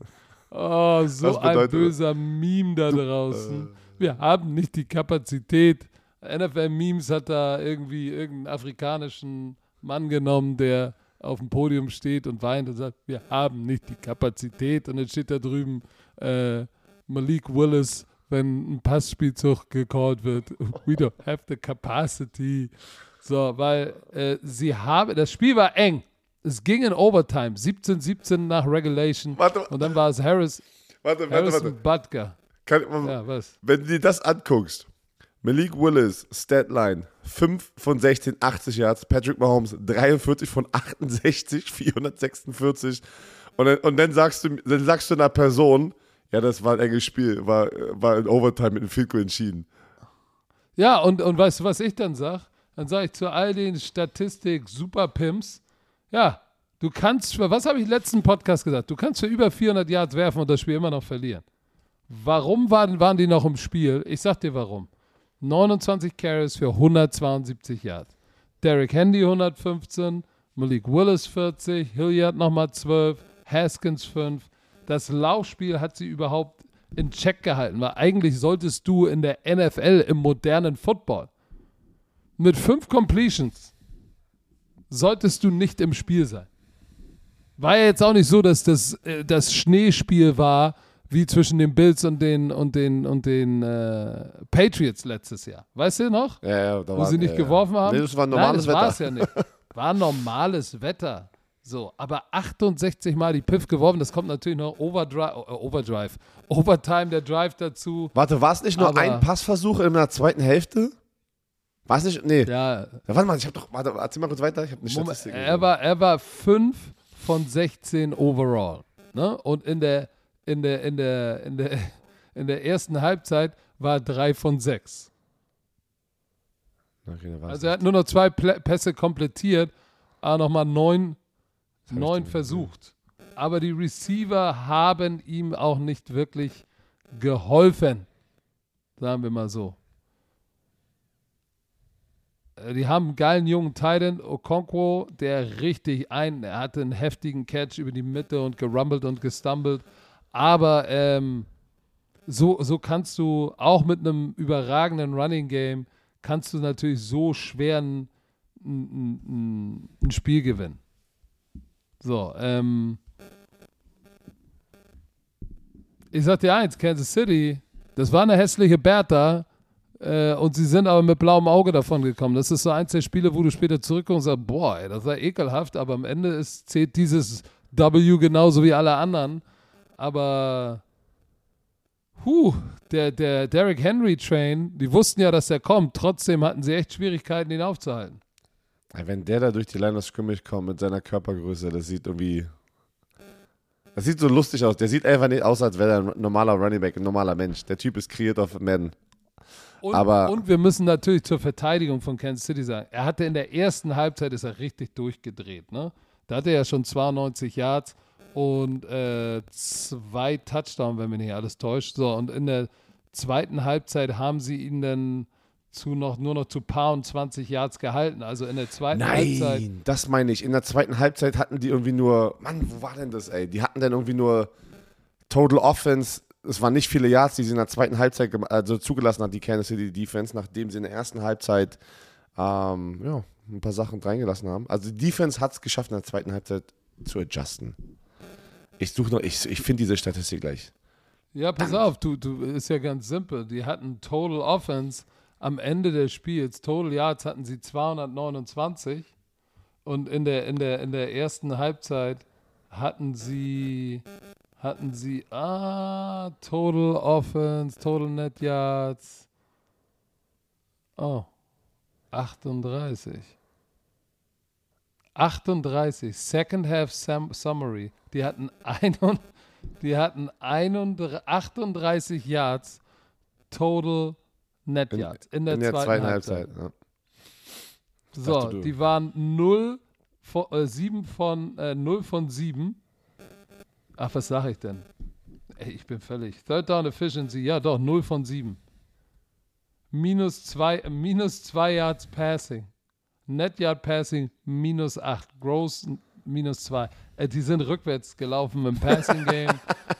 Oh, so
Was
ein
bedeutet
böser Meme da draußen. Wir haben nicht die Kapazität. N F L-Memes hat da irgendwie irgendeinen afrikanischen Mann genommen, der auf dem Podium steht und weint und sagt, wir haben nicht die Kapazität. Und dann steht da drüben äh, Malik Willis, wenn ein Passspielzug gecallt wird. We don't have the capacity. So, weil äh, sie haben, das Spiel war eng. Es ging in Overtime, siebzehn siebzehn nach Regulation.
Warte,
Und dann war es Harris,
warte, warte,
Harrison
warte.
Butker.
Kann,
Ja, was?
Wenn du dir das anguckst, Malik Willis, Statline, fünf von sechzehn, achtzig Yards, Patrick Mahomes, dreiundvierzig von achtundsechzig, vierhundertsechsundvierzig. Und dann, und dann, sagst du, dann sagst du einer Person, ja, das war ein enges Spiel, war, war in Overtime mit einem Field Goal entschieden.
Ja, und, und weißt du, was ich dann sage? Dann sage ich zu all den Statistik-Superpimps, ja, du kannst für, was habe ich im letzten Podcast gesagt? Du kannst für über vierhundert Yards werfen und das Spiel immer noch verlieren. Warum waren, waren die noch im Spiel? Ich sag dir warum. neunundzwanzig Carries für hundertzweiundsiebzig Yards. Derrick Henry hundertfünfzehn, Malik Willis vierzig, Hilliard nochmal zwölf, Haskins fünf. Das Laufspiel hat sie überhaupt in Check gehalten, weil eigentlich solltest du in der N F L im modernen Football mit fünf Completions solltest du nicht im Spiel sein. War ja jetzt auch nicht so, dass das, äh, das Schneespiel war, wie zwischen den Bills und den, und den, und den äh, Patriots letztes Jahr. Weißt du noch?
Ja, ja, da
Wo
war,
sie nicht
ja,
geworfen haben?
Nee, das war
Nein,
normales
das war es
Wetter.
ja nicht. War normales Wetter. So, aber achtundsechzig Mal die Piff geworfen, das kommt natürlich noch Overdrive, äh, Overdrive, Overtime, der Drive dazu.
Warte, war es nicht nur
Aber-
ein Passversuch in der zweiten Hälfte? War es nicht? Nee.
Ja,
Ja, warte mal, ich hab doch, warte, erzähl mal kurz weiter, ich habe eine
Moment,
Statistik.
er war, er war fünf von sechzehn overall. Ne? Und in der, in der, in der, in der, in der ersten Halbzeit war drei von sechs.
Okay, da war's
Also er hat nur noch zwei Plä- Pässe komplettiert, aber nochmal neun,
hab ich
neun
dann
versucht. Aber die Receiver haben ihm auch nicht wirklich geholfen. Sagen wir mal so. Äh, Die haben einen geilen jungen Titan, Okonkwo, der richtig ein, er hatte einen heftigen Catch über die Mitte und gerumbelt und gestumbled. Aber ähm, so, so kannst du auch mit einem überragenden Running Game, kannst du natürlich so schwer ein, ein, ein, ein Spiel gewinnen. So, ähm, ich sag dir eins, Kansas City, das war eine hässliche Bertha, äh, und sie sind aber mit blauem Auge davon gekommen. Das ist so eins der Spiele, wo du später zurückkommst und sagst, boah, ey, das war ekelhaft, aber am Ende ist, zählt dieses W genauso wie alle anderen. Aber huh, der, der Derrick Henry Train, die wussten ja, dass er kommt, trotzdem hatten sie echt Schwierigkeiten, ihn aufzuhalten.
Ey, wenn der da durch die Line of Scrimmage kommt mit seiner Körpergröße, das sieht irgendwie. Das sieht so lustig aus. Der sieht einfach nicht aus, als wäre er ein normaler Running Back, ein normaler Mensch. Der Typ ist kreiert auf Madden.
Und,
Aber
und wir müssen natürlich zur Verteidigung von Kansas City sagen, er hatte in der ersten Halbzeit, ist er richtig durchgedreht. Ne? Da hatte er ja schon zweiundneunzig Yards und äh, zwei Touchdowns, wenn mich nicht alles täuscht. So, und in der zweiten Halbzeit haben sie ihn dann zu noch, nur noch zu paar und zwanzig Yards gehalten. Also in der zweiten
Nein,
Halbzeit.
das meine ich. In der zweiten Halbzeit hatten die irgendwie nur, Mann, wo war denn das, ey? Die hatten dann irgendwie nur Total Offense. Es waren nicht viele Yards, die sie in der zweiten Halbzeit gem- also zugelassen hat, die Kansas City Defense, nachdem sie in der ersten Halbzeit ähm, ja, ein paar Sachen reingelassen haben. Also die Defense hat es geschafft, in der zweiten Halbzeit zu adjusten. Ich suche noch, ich, ich finde diese Statistik gleich.
Ja, pass
Verdammt.
auf, du, du, ist ja ganz simpel. Die hatten Total Offense am Ende des Spiels, Total Yards hatten sie zweihundertneunundzwanzig und in der, in der, in der ersten Halbzeit hatten sie, hatten sie, ah, Total Offense, Total Net Yards, oh, achtunddreißig. achtunddreißig, Second Half Sum- Summary, die hatten, ein, die hatten einunddreißig, achtunddreißig Yards Total Net
In,
Yards in der,
in der
zweiten,
zweiten
Halbzeit.
Halbzeit. Ja.
So,
dachte, du-
die waren null von, äh, sieben von, äh, null von sieben. Ach, was sage ich denn? Ey, ich bin völlig. Third Down Efficiency, ja doch, null von sieben. Minus zwei, äh, minus zwei Yards Passing. Net Yard Passing, minus acht. Gross, minus zwei. Äh, die sind rückwärts gelaufen im Passing Game.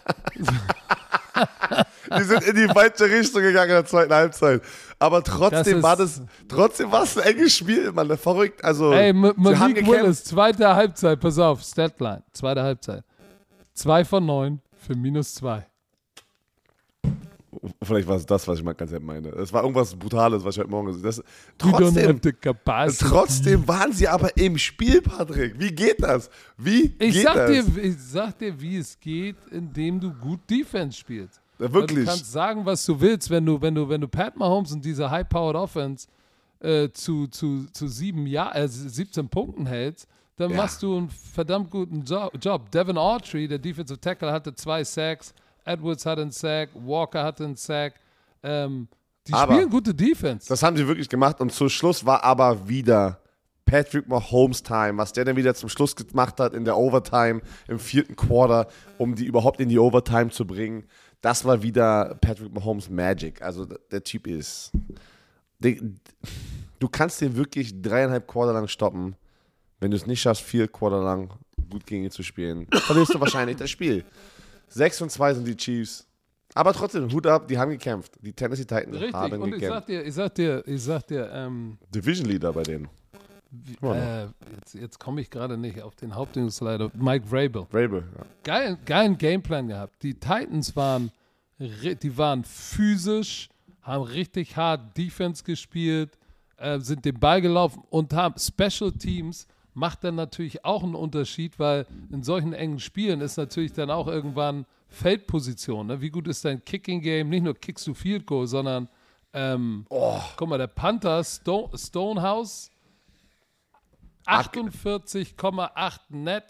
Die sind in die falsche Richtung gegangen in der zweiten Halbzeit. Aber trotzdem
Das
war
ist-
das, trotzdem war es ein enges Spiel, Mann. Verrückt. Also,
Ey, M-
sie haben
Malik
gekämpft.
Willis, zweite Halbzeit, pass auf, Statline, zweite Halbzeit. Zwei von neun für minus zwei.
Vielleicht war es das, was ich mal ganz ehrlich meine. Es war irgendwas Brutales, was ich heute Morgen gesehen habe.
We don't have
Trotzdem,
the capacity.
trotzdem waren sie aber im Spiel, Patrick. Wie geht das? Wie
Ich
geht
sag,
das?
dir, ich sag dir, wie es geht, indem du gut Defense spielst.
Ja,
Weil
wirklich.
Du kannst sagen, was du willst, wenn du, wenn du, wenn du Pat Mahomes und diese High-Powered Offense äh, zu, zu, zu sieben Jahr, äh, siebzehn Punkten hältst, dann
Ja.
machst du einen verdammt guten Jo- Job. Devin Autry, der Defensive Tackle, hatte zwei Sacks, Edwards hatte einen Sack, Walker hatte einen Sack. Ähm, die
Aber
spielen gute Defense.
Das haben sie wirklich gemacht und zum Schluss war aber wieder Patrick Mahomes Time, was der dann wieder zum Schluss gemacht hat in der Overtime im vierten Quarter, um die überhaupt in die Overtime zu bringen. Das war wieder Patrick Mahomes Magic. Also der Typ ist, der, du kannst den wirklich dreieinhalb Quarter lang stoppen. Wenn du es nicht schaffst, vier Quarter lang gut gegen ihn zu spielen, verlierst du wahrscheinlich das Spiel. sechs und zwei sind die Chiefs. Aber trotzdem, Hut ab, die haben gekämpft. Die Tennessee Titans
Richtig,
haben
und ich
gekämpft.
sag dir, ich sag dir, ich sag dir, ähm,
Division Leader bei denen.
wie, äh, jetzt, jetzt komme ich gerade nicht auf den Hauptdienstleiter, Mike Vrabel.
Vrabel, ja.
Geil, geilen Gameplan gehabt. Die Titans waren, ri- die waren physisch, haben richtig hart Defense gespielt, äh, sind den Ball gelaufen und haben Special Teams. Macht dann natürlich auch einen Unterschied, weil in solchen engen Spielen ist natürlich dann auch irgendwann Feldposition. Ne? Wie gut ist dein Kicking-Game? Nicht nur kickst du Field Goal, sondern ähm, guck mal, der Panther Sto Stonehouse achtundvierzig Komma acht Net.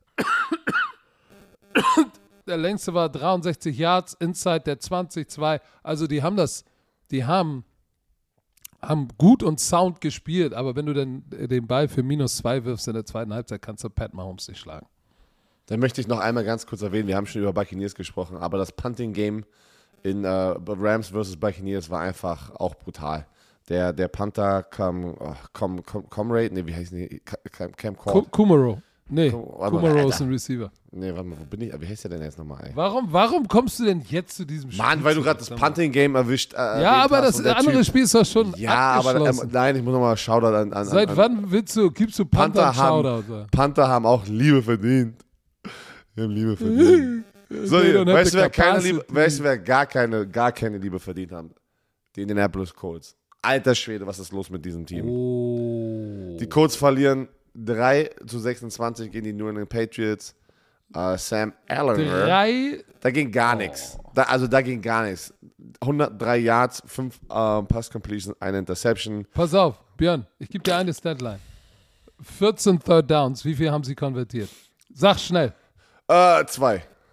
Der längste war dreiundsechzig Yards, Inside der zwanzig zwei. Also die haben das, die haben, haben gut und sound gespielt, aber wenn du dann den Ball für minus zwei wirfst in der zweiten Halbzeit, kannst du Pat Mahomes nicht schlagen.
Dann möchte ich noch einmal ganz kurz erwähnen, wir haben schon über Buccaneers gesprochen, aber das Punting-Game in äh, Rams versus Buccaneers war einfach auch brutal. Der, der Panther Cam, oh, Cam, Cam, Comrade, nee, wie heißt die? Cam, Cam
Ku-
Cord.
Kumaro. Nee,
Kum- warte mal,
Kumaro
Alter.
ist ein Receiver.
Nee, warte mal, wo bin ich? Wie heißt der denn jetzt nochmal, ey?
Warum, warum kommst du denn jetzt zu diesem Spiel?
Mann, weil du gerade das
zurück? Sag mal.
Punting-Game erwischt äh,
Ja,
erwähnt
aber
hast
das
und der
andere
Typ-
Spiel ist doch schon
Ja, aber
abgeschlossen.
ähm, nein, ich muss nochmal Shoutout an, an
Seit
an,
wann willst du, gibst du Panther,
Panther haben,
Shoutout? Oder?
Panther haben auch Liebe verdient. Die haben Liebe verdient. So,
They
hier,
don't have
weißt
the
du, wer keine
capacity.
Liebe, weißt du, wer gar keine, gar keine Liebe verdient haben? Die Indianapolis Colts. Alter Schwede, was ist los mit diesem Team?
Oh.
Die Colts verlieren drei zu sechsundzwanzig gegen die New England Patriots. Uh, Sam Ellinger,
Drei,
da ging gar nichts. Da, also da ging gar nichts. hundertdrei Yards, fünf uh, Pass Completion, eine Interception.
pass auf, Björn, ich gebe dir eine Statline. vierzehn Third Downs, wie viel haben sie konvertiert? Sag schnell.
Uh, zwei.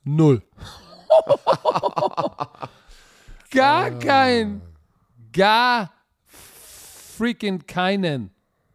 Null. Gar kein. Gar freaking keinen.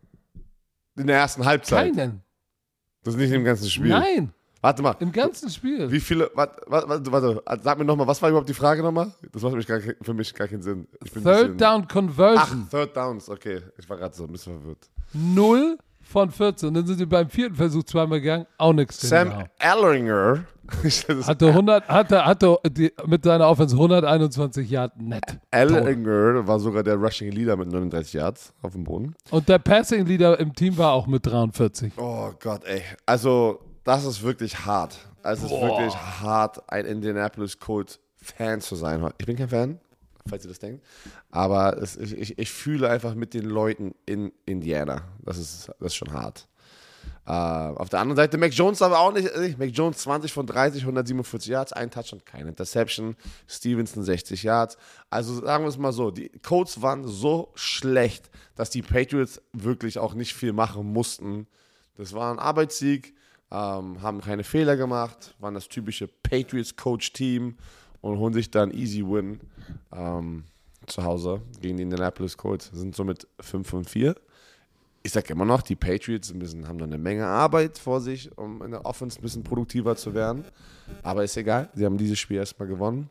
In der ersten Halbzeit.
Keinen.
Das ist nicht im ganzen Spiel.
Nein.
Warte mal.
Im ganzen Spiel.
Wie viele, warte, warte, warte, sag mir nochmal, was war überhaupt die Frage nochmal? Das macht mich gar, für mich gar keinen Sinn. Ich bin ein
Third
bisschen-
Down Conversion.
Ach, Third Downs, okay. Ich war gerade so ein bisschen verwirrt.
Null von vierzehn. Dann sind sie beim vierten Versuch zweimal gegangen. Auch nichts.
Sam Ellinger.
Hatte, hundert, hatte, hatte die, mit seiner Offense hunderteinundzwanzig Yards net.
Ellinger war sogar der Rushing Leader mit neununddreißig Yards auf dem Boden.
Und der Passing Leader im Team war auch mit dreiundvierzig.
Oh Gott, ey. Also, das ist wirklich hart. Es ist
Boah.
wirklich hart, ein Indianapolis Colts Fan zu sein. Ich bin kein Fan, falls ihr das denkt. Aber es, ich, ich, ich fühle einfach mit den Leuten in Indiana. Das ist, das ist schon hart. Uh, auf der anderen Seite Mac Jones aber auch nicht. Mac Jones zwanzig von dreißig, hundertsiebenundvierzig Yards, ein Touchdown, keine Interception. Stevenson sechzig Yards. Also sagen wir es mal so, die Colts waren so schlecht, dass die Patriots wirklich auch nicht viel machen mussten. Das war ein Arbeitssieg, ähm, haben keine Fehler gemacht, waren das typische Patriots-Coach-Team und holen sich dann easy Win ähm, zu Hause gegen die Indianapolis Colts. Sind somit fünf und vier. Ich sage immer noch, die Patriots müssen, haben noch eine Menge Arbeit vor sich, um in der Offense ein bisschen produktiver zu werden. Aber ist egal, sie haben dieses Spiel erstmal gewonnen.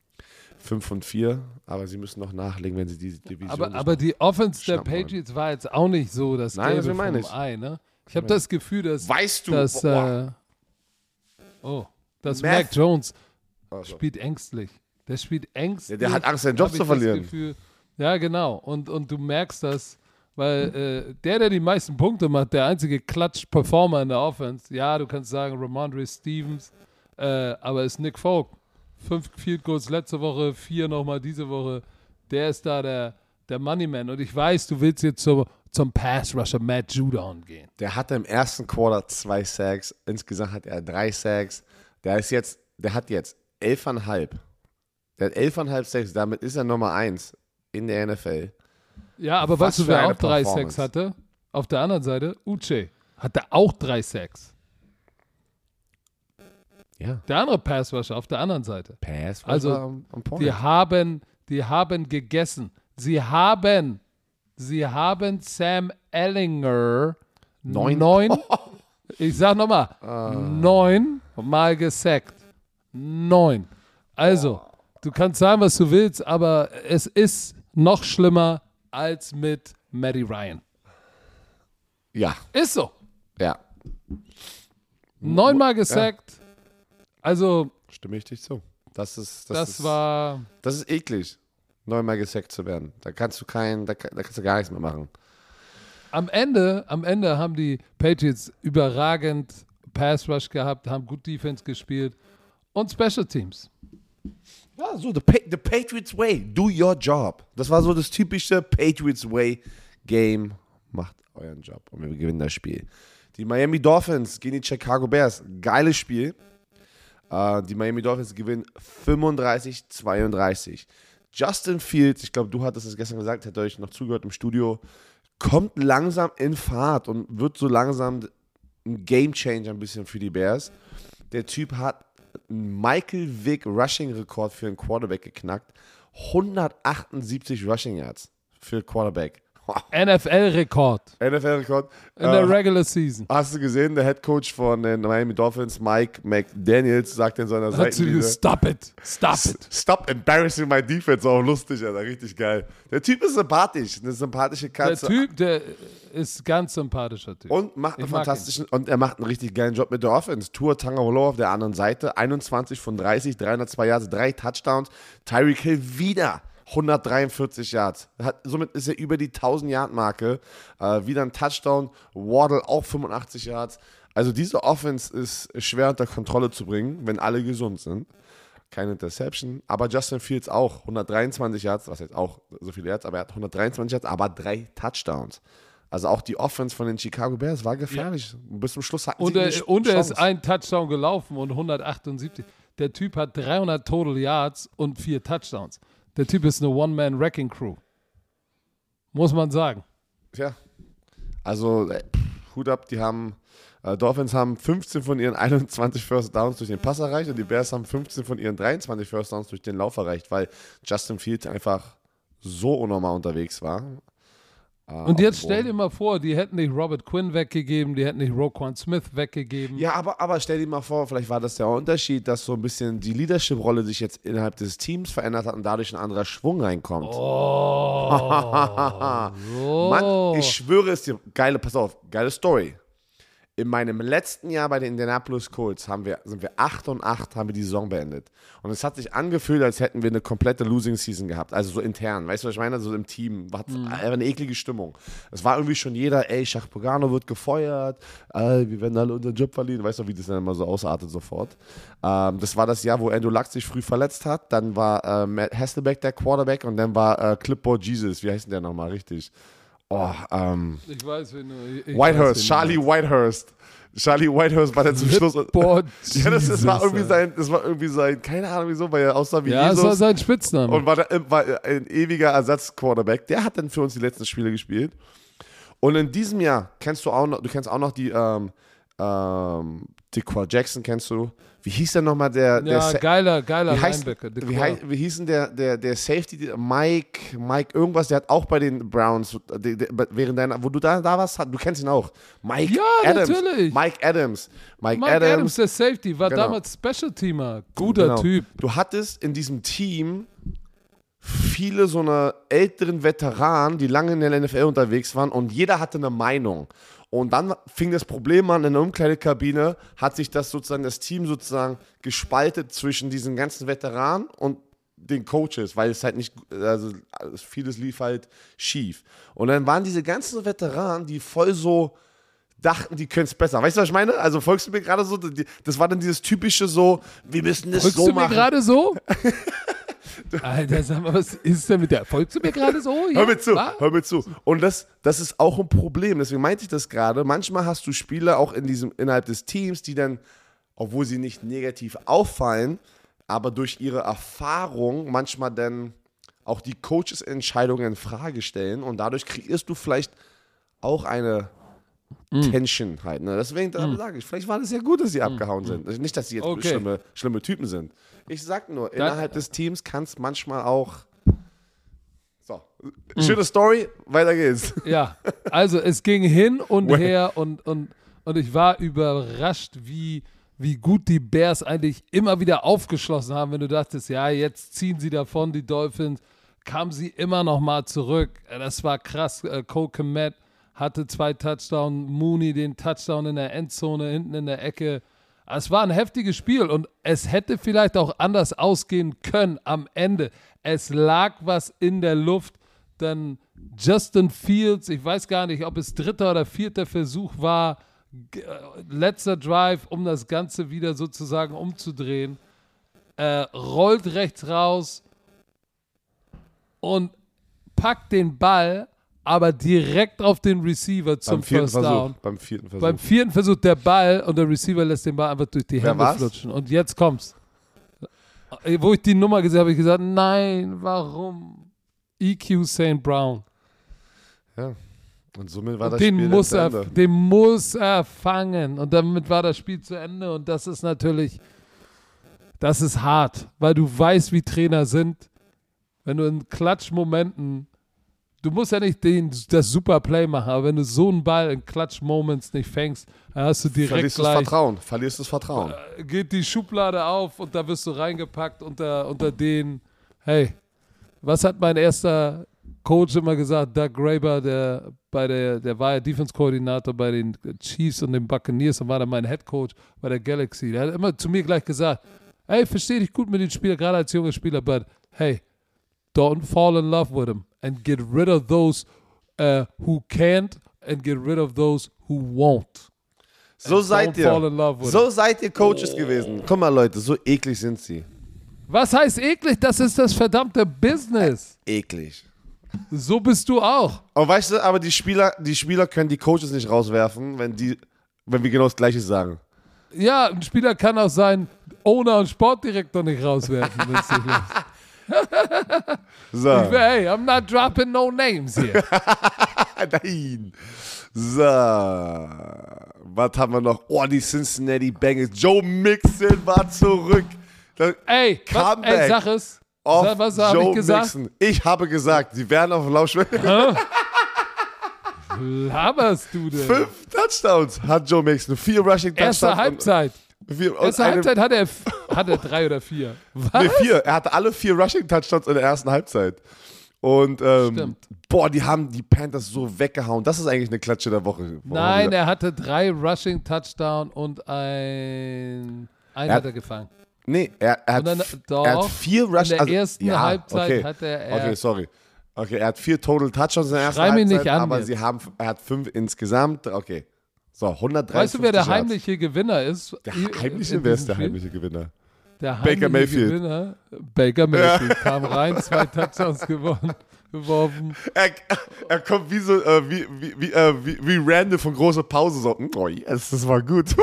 fünf und vier, aber sie müssen noch nachlegen, wenn sie diese Division
Aber,
sich
aber
noch
die Offense der
schnappen wollen.
Patriots war jetzt auch nicht so das
Nein,
Gelbe
das meine
vom
ich.
Ei. Ne? Ich habe das Gefühl, dass,
Weißt du,
dass,
boah.
äh, oh, dass
Math-
Mac Jones
Also,
spielt ängstlich. Der spielt ängstlich.
Ja, der hat Angst, seinen Job
hab ich
zu
das
verlieren.
Gefühl. Ja, genau. Und, und du merkst das, weil äh, der, der die meisten Punkte macht, der einzige Klatsch-Performer in der Offense, ja, du kannst sagen Ramondre Stevens, äh, aber ist Nick Folk. Fünf Field Goals letzte Woche, vier nochmal diese Woche. Der ist da der, der Moneyman. Und ich weiß, du willst jetzt zum, zum Pass-Rusher Matt Judon gehen.
der hatte im ersten Quarter zwei Sacks, insgesamt hat er drei Sacks. Der ist jetzt, der hat jetzt elfeinhalb. Der hat elfeinhalb Sacks, damit ist er Nummer eins in der N F L.
Ja, aber
Was
weißt du,
für
wer
eine
auch drei
Performance.
Sacks hatte? Auf der anderen Seite, Uche hatte auch drei Sacks.
Ja.
Der andere Pass-Rusher auf der anderen Seite.
Pass,
Also,
am, am Point.
Die haben, die haben gegessen. Sie haben, sie haben Sam Ellinger
Neun.
neun, ich sag nochmal,
Ah.
neun Mal gesackt. Neun. Also, du kannst sagen, was du willst, aber es ist noch schlimmer als mit Matty Ryan.
Ja,
Ist so.
ja.
Neunmal gesackt. Also,
Stimme ich dich zu. Das ist, das,
das,
ist,
war.
das ist eklig, neunmal gesackt zu werden. Da kannst du kein, da, da kannst du gar nichts mehr machen.
Am Ende, am Ende haben die Patriots überragend Pass Rush gehabt, haben gut Defense gespielt und Special Teams.
Ja, so, the, pa the Patriots Way, do your job. Das war so das typische Patriots Way Game. Macht euren Job und wir gewinnen das Spiel. Die Miami Dolphins gegen die Chicago Bears. Geiles Spiel. Uh, die Miami Dolphins gewinnen fünfunddreißig zweiunddreißig. Justin Fields, ich glaube, du hattest es gestern gesagt, hätte euch noch zugehört im Studio, kommt langsam in Fahrt und wird so langsam ein Gamechanger ein bisschen für die Bears. Der Typ hat einen Michael Vick Rushing-Rekord für einen Quarterback geknackt. hundertachtundsiebzig Rushing Yards für Quarterback.
N F L-Rekord
N F L-Rekord.
in der Regular Season.
Hast du gesehen, der Head Coach von den Miami Dolphins, Mike McDaniels, sagt in seiner
Hat sie
Seitenlinie,
gesagt, stop it, stop it.
Stop embarrassing my defense. Auch lustig, Alter. Richtig geil. Der Typ ist sympathisch. Eine sympathische
Der
Katze.
Typ, der ist ganz sympathischer Typ.
Und macht einen
Ich mag
fantastischen, und er macht einen richtig geilen Job mit der Offense. Tua Tagovailoa auf der anderen Seite, einundzwanzig von dreißig, dreihundertzwei Yards, drei Touchdowns. Tyreek Hill wieder hundertdreiundvierzig Yards. Hat, somit ist er über die tausend-Yard-Marke. Äh, wieder ein Touchdown. Waddle auch fünfundachtzig Yards. Also diese Offense ist schwer unter Kontrolle zu bringen, wenn alle gesund sind. Keine Interception. Aber Justin Fields auch. hundertdreiundzwanzig Yards, was jetzt auch so viele Yards, aber er hat hundertdreiundzwanzig Yards, aber drei Touchdowns. Also auch die Offense von den Chicago Bears war gefährlich. Bis zum Schluss hatten
Und
sie
er,
eine
und er ist
Chance.
ein Touchdown gelaufen und hundertachtundsiebzig. Der Typ hat dreihundert Total Yards und vier Touchdowns. Der Typ ist eine One-Man-Wrecking-Crew. Muss man sagen.
Ja. Also, äh, Hut ab, die haben Äh, Dolphins haben fünfzehn von ihren einundzwanzig First Downs durch den Pass erreicht und die Bears haben fünfzehn von ihren dreiundzwanzig First Downs durch den Lauf erreicht, weil Justin Fields einfach so unnormal unterwegs war. Äh,
Und jetzt stell dir mal vor, die hätten nicht Robert Quinn weggegeben, die hätten nicht Roquan Smith weggegeben.
Ja, aber, aber stell dir mal vor, vielleicht war das der Unterschied, dass so ein bisschen die Leadership-Rolle sich jetzt innerhalb des Teams verändert hat und dadurch ein anderer Schwung reinkommt.
Oh, so.
Mann, ich schwöre es dir, geile, pass auf, geile Story. In meinem letzten Jahr bei den Indianapolis Colts haben wir, sind wir acht und acht, haben wir die Saison beendet. Und es hat sich angefühlt, als hätten wir eine komplette Losing Season gehabt. Also so intern, weißt du, was ich meine? So im Team. Hat mhm. einfach eine eklige Stimmung. Es war irgendwie schon jeder, ey, Shaq Pagano wird gefeuert, ey, wir werden alle unseren Job verlieren. Weißt du, wie das dann immer so ausartet sofort. Ähm, das war das Jahr, wo Andrew Luck sich früh verletzt hat. Dann war äh, Matt Hasselbeck der Quarterback und dann war äh, Clipboard Jesus. Wie heißt denn der nochmal richtig? Oh, ähm,
ich weiß, wen du. Ich
Whitehurst,
weiß,
Charlie Whitehurst. Charlie Whitehurst war dann zum Schluss.
Boah,
ja, das, das war irgendwie sein, das war irgendwie sein, keine Ahnung wieso, weil er aussah wie
ja,
Jesus.
Ja, das war sein Spitzname.
Und war, da, war ein ewiger Ersatz-Quarterback. Der hat dann für uns die letzten Spiele gespielt. Und in diesem Jahr kennst du auch noch, du kennst auch noch die, ähm, ähm, Dequan Jackson kennst du. Wie hieß der nochmal der, der
Ja,
Sa-
geiler, geiler
wie heißt,
Linebacker.
wie, hei- wie hieß denn der, der, der Safety, Mike, Mike irgendwas, der hat auch bei den Browns, der, der, während deiner, wo du da, da warst, du kennst ihn auch. Mike
Ja,
Adams.
natürlich.
Mike Adams. Mike,
Mike
Adams,
Adams, der Safety, war
Genau.
damals Special-Teamer. Guter
Genau.
Typ.
Du hattest in diesem Team viele so eine älteren Veteranen, die lange in der N F L unterwegs waren und jeder hatte eine Meinung. Und dann fing das Problem an, in der Umkleidekabine hat sich das sozusagen, das Team sozusagen gespaltet zwischen diesen ganzen Veteranen und den Coaches, weil es halt nicht, also vieles lief halt schief. Und dann waren diese ganzen Veteranen, die voll so dachten, die können es besser. Weißt du, was ich meine? Also folgst du mir gerade so, das war dann dieses typische so, wir müssen das
Folgst
so
du
machen.
mir gerade so? Alter, sag mal, was ist denn mit der? Folgst du mir gerade so? Ja,
hör mir zu,
was?
hör mir zu. Und das, das ist auch ein Problem. Deswegen meinte ich das gerade. Manchmal hast du Spieler auch in diesem, innerhalb des Teams, die dann, obwohl sie nicht negativ auffallen, aber durch ihre Erfahrung manchmal dann auch die Coaches-Entscheidungen in Frage stellen und dadurch kreierst du vielleicht auch eine mm. Tension halt. Ne? Deswegen mm. sage ich, vielleicht war das ja gut, dass sie mm. abgehauen sind. Nicht, dass sie jetzt
okay.
schlimme, schlimme Typen sind. Ich sag nur,
Dann,
innerhalb des Teams kann es manchmal auch. So, schöne mm. Story, weiter geht's.
Ja, also es ging hin und her und, und, und ich war überrascht, wie, wie gut die Bears eigentlich immer wieder aufgeschlossen haben, wenn du dachtest, ja, jetzt ziehen sie davon, die Dolphins, kamen sie immer noch mal zurück. Das war krass. Cole Kmet hatte zwei Touchdowns, Mooney den Touchdown in der Endzone, hinten in der Ecke. Es war ein heftiges Spiel und es hätte vielleicht auch anders ausgehen können am Ende. Es lag was in der Luft, dann Justin Fields, ich weiß gar nicht, ob es dritter oder vierter Versuch war, letzter Drive, um das Ganze wieder sozusagen umzudrehen, äh, rollt rechts raus und packt den Ball, aber direkt auf den Receiver zum First
Versuch,
Down.
Beim vierten Versuch.
Beim vierten Versuch der Ball und der Receiver lässt den Ball einfach durch die
Wer
Hände
war's?
flutschen. Und jetzt kommt's. Wo ich die Nummer gesehen habe, habe ich gesagt, nein, warum? E Q Saint Brown.
Ja. Und somit war
Und
das
den
Spiel
muss
zu
er,
Ende.
den muss er fangen. Und damit war das Spiel zu Ende. Und das ist natürlich, das ist hart, weil du weißt, wie Trainer sind. Wenn du in Klatschmomenten, du musst ja nicht den, das super Play machen, aber wenn du so einen Ball in Klatsch-Moments nicht fängst, dann hast du direkt
Verlierst
gleich,
das Vertrauen. Verlierst das Vertrauen.
äh, geht die Schublade auf und da wirst du reingepackt unter, unter den, hey, was hat mein erster Coach immer gesagt, Doug Graber, der bei der, der war ja Defense-Koordinator bei den Chiefs und den Buccaneers und war dann mein Head Coach bei der Galaxy. Der hat immer zu mir gleich gesagt, hey, versteh dich gut mit den Spielern, gerade als junger Spieler, but hey, don't fall in love with them and get rid of those uh, who can't and get rid of those who won't.
So
And
seid
don't fall in
ihr.
love with
So
them.
seid ihr Coaches oh. gewesen. Guck mal, Leute, so eklig sind sie.
Was heißt eklig? Das ist das verdammte Business.
Eklig.
So bist du auch.
Und weißt du, aber die Spieler, die Spieler können die Coaches nicht rauswerfen, wenn die, wenn wir genau das Gleiche sagen.
Ja, ein Spieler kann auch seinen Owner und Sportdirektor nicht rauswerfen, wenn es nicht läuft.
So.
Hey, I'm not dropping no names here.
Nein. So, was haben wir noch? Oh, die Cincinnati Bengals. Joe Mixon war zurück. Das
Ey, was, ey, sag es.
Auf
Was habe ich gesagt?
Mixon. Ich habe gesagt, sie werden auf dem Lauschwelle.
Laberst du denn?
Fünf Touchdowns hat Joe Mixon. Vier Rushing Touchdowns.
Erste Halbzeit.
Und, vier, und
Erste
eine,
Halbzeit hat er, hat er drei oder vier. Was?
Nee, vier. Er hatte alle vier Rushing Touchdowns in der ersten Halbzeit. Und ähm,
Stimmt.
boah, die haben die Panthers so weggehauen. Das ist eigentlich eine Klatsche der Woche.
Nein, er hatte drei Rushing Touchdown und ein einen
Er
hat er gefangen.
Nee, er, er, hat,
dann, doch,
er hat vier Rush.
In der ersten
ja,
Halbzeit
okay.
hat er, er
Okay, sorry. Okay, er hat vier Total Touchdowns in der ersten
Schrei mich
Halbzeit,
nicht an
aber
jetzt.
sie haben, er hat fünf insgesamt. Okay. So, hundertdreißig.
Weißt du, wer der
Yards.
heimliche Gewinner ist?
Der
I-
heimliche,
in
wer
diesem
ist der
Spiel?
heimliche Gewinner?
Der
Baker
heimliche
Mayfield.
Gewinner, Baker Mayfield, kam rein, zwei Touchdowns gewonnen, geworfen.
Er, er kommt wie so, äh, wie, wie, wie, äh, wie, wie Randall von großer Pause so. Oh yes, das war gut.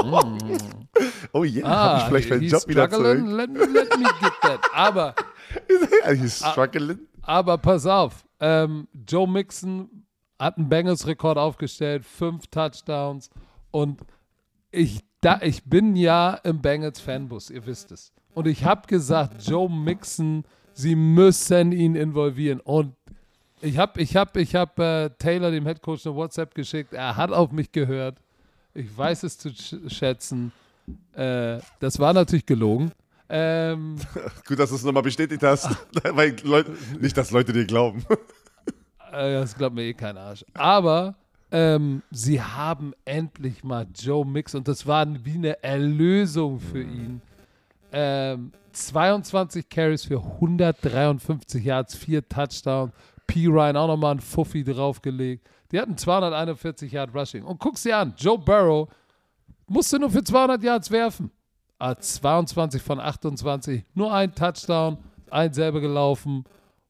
Oh yeah,
Ah,
hab ich vielleicht meinen
he's
Job wieder
struggling,
zurück.
let me, let me get that. Aber,
He's struggling.
aber pass auf, ähm, Joe Mixon hat einen Bengals-Rekord aufgestellt, fünf Touchdowns und ich, da, ich bin ja im Bengals-Fanbus, ihr wisst es. Und ich habe gesagt, Joe Mixon, sie müssen ihn involvieren. Und ich habe ich hab, ich hab, äh, Taylor, dem Headcoach, eine WhatsApp geschickt. Er hat auf mich gehört. Ich weiß es zu sch- schätzen. Äh, das war natürlich gelogen. Ähm,
Gut, dass du es nochmal bestätigt hast. Weil Leute, nicht, dass Leute dir glauben.
äh, das glaubt mir eh kein Arsch. Aber ähm, sie haben endlich mal Joe Mixon. Und das war wie eine Erlösung für ihn. Ähm, zweiundzwanzig Carries für hundertdreiundfünfzig Yards, vier Touchdowns. P. Ryan auch nochmal einen Fuffi draufgelegt. Die hatten zweihunderteinundvierzig Yard Rushing. Und guck's dir an, Joe Burrow musste nur für zweihundert Yards werfen. Ah, zweiundzwanzig von achtundzwanzig, nur ein Touchdown, ein selber gelaufen,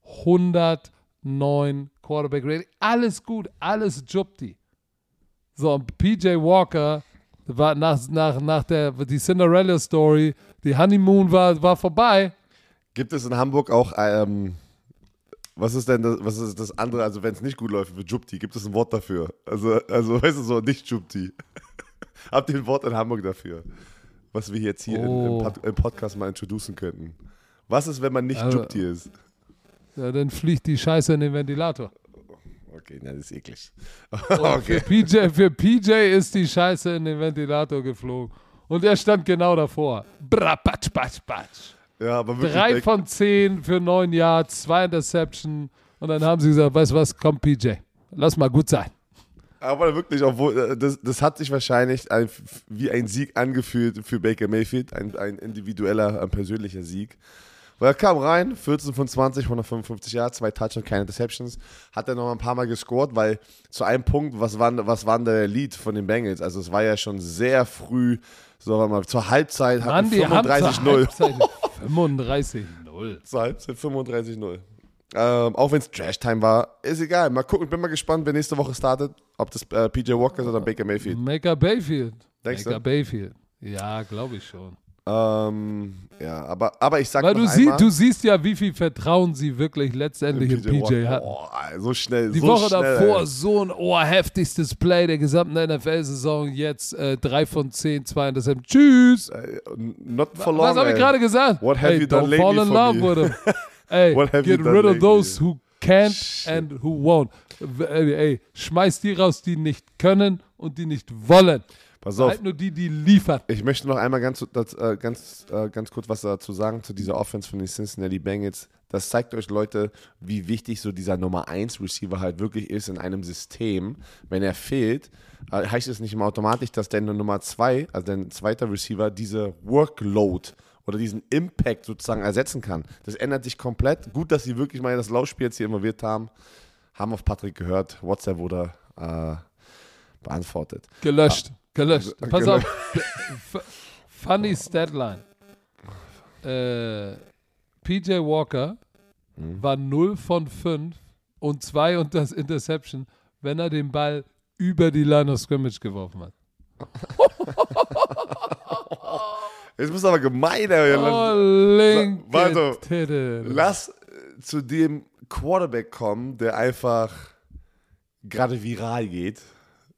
hundertneun Quarterback Rating. Alles gut, alles Jupti. So, und P J Walker war nach, nach, nach der die Cinderella-Story, die Honeymoon war, war vorbei.
Gibt es in Hamburg auch, ähm, was ist denn das, was ist das andere, also wenn es nicht gut läuft für Jupti, gibt es ein Wort dafür? Also, also weißt du so, nicht Jupti. Habt ihr ein Wort in Hamburg dafür? Was wir jetzt hier
Oh.
im, im, Pod, im Podcast mal introducen könnten. Was ist, wenn man nicht
Also-
Jupti ist?
Ja, dann fliegt die Scheiße in den Ventilator.
Okay, na, das ist eklig.
Und
Okay.
für, P J, für P J ist die Scheiße in den Ventilator geflogen. Und er stand genau davor. Bra, patsch, patsch, patsch.
Ja, aber wirklich.
Drei
denk-
von zehn für neun Yards, zwei Interception. Und dann haben sie gesagt, weißt du was, komm P J, lass mal gut sein.
Aber wirklich, obwohl, äh, das, das hat sich wahrscheinlich ein, wie ein Sieg angefühlt für Baker Mayfield, ein, ein individueller, ein persönlicher Sieg. Weil er kam rein, vierzehn von zwanzig, hundertfünfundfünfzig Yards, zwei Touchdowns, keine Interceptions, hat er noch ein paar Mal gescored, weil zu einem Punkt, was war, was war denn der Lead von den Bengals? Also es war ja schon sehr früh, sagen wir mal, zur Halbzeit
Mann,
hatten
die haben
fünfunddreißig
zur
null.
Halbzeit fünfunddreißig null.
Zur Halbzeit fünfunddreißig null. Ähm, auch wenn es Trash-Time war, ist egal. Mal gucken, bin mal gespannt, wer nächste Woche startet. Ob das äh, P J Walker ist oder Baker Mayfield.
Baker Bayfield.
Denkst
Baker
du?
Bayfield. Ja, glaube ich schon.
Ähm, ja, aber, aber ich sag
Weil
noch
du,
einmal,
sie, du siehst ja, wie viel Vertrauen sie wirklich letztendlich in P J
Walker,
hatten.
oh, so schnell,
Die
so
Woche
schnell,
davor
ey.
so ein oh, heftigstes Play der gesamten N F L-Saison. Jetzt äh, drei von zehn, zwei und deshalb Tschüss.
Ey, Not for long,
Was habe ich
ey.
gerade gesagt?
What have
Ey,
you done
don't fall
lately
in
for
love
me?
with him. Ey,
What have you
get
done
rid of
lately?
those who can't
Shit.
and who won't. W- Ey, ey, schmeiß die raus, die nicht können und die nicht wollen.
Pass auf,
Halt nur die, die liefern.
ich möchte noch einmal ganz, das, äh, ganz, äh, ganz kurz was dazu sagen, zu dieser Offense von den Cincinnati Bengals. Das zeigt euch, Leute, wie wichtig so dieser Nummer eins Receiver halt wirklich ist in einem System. Wenn er fehlt, äh, heißt es nicht immer automatisch, dass der Nummer zwei, also der zweite Receiver, diese Workload oder diesen Impact sozusagen ersetzen kann. Das ändert sich komplett. Gut, dass sie wirklich mal das Laufspiel jetzt hier involviert haben. Haben auf Patrick gehört. WhatsApp wurde äh, beantwortet.
Gelöscht. Gelöscht.
Ge-
Pass
gelöscht.
auf. F- Funny Statline. Äh, P J Walker
Mhm.
war null von fünf und zwei und das Interception, wenn er den Ball über die Line of Scrimmage geworfen hat.
Jetzt bist du aber gemein, ey.
Oh, link
Warte.
it, Titte.
Lass äh, zu dem Quarterback kommen, der einfach gerade viral geht.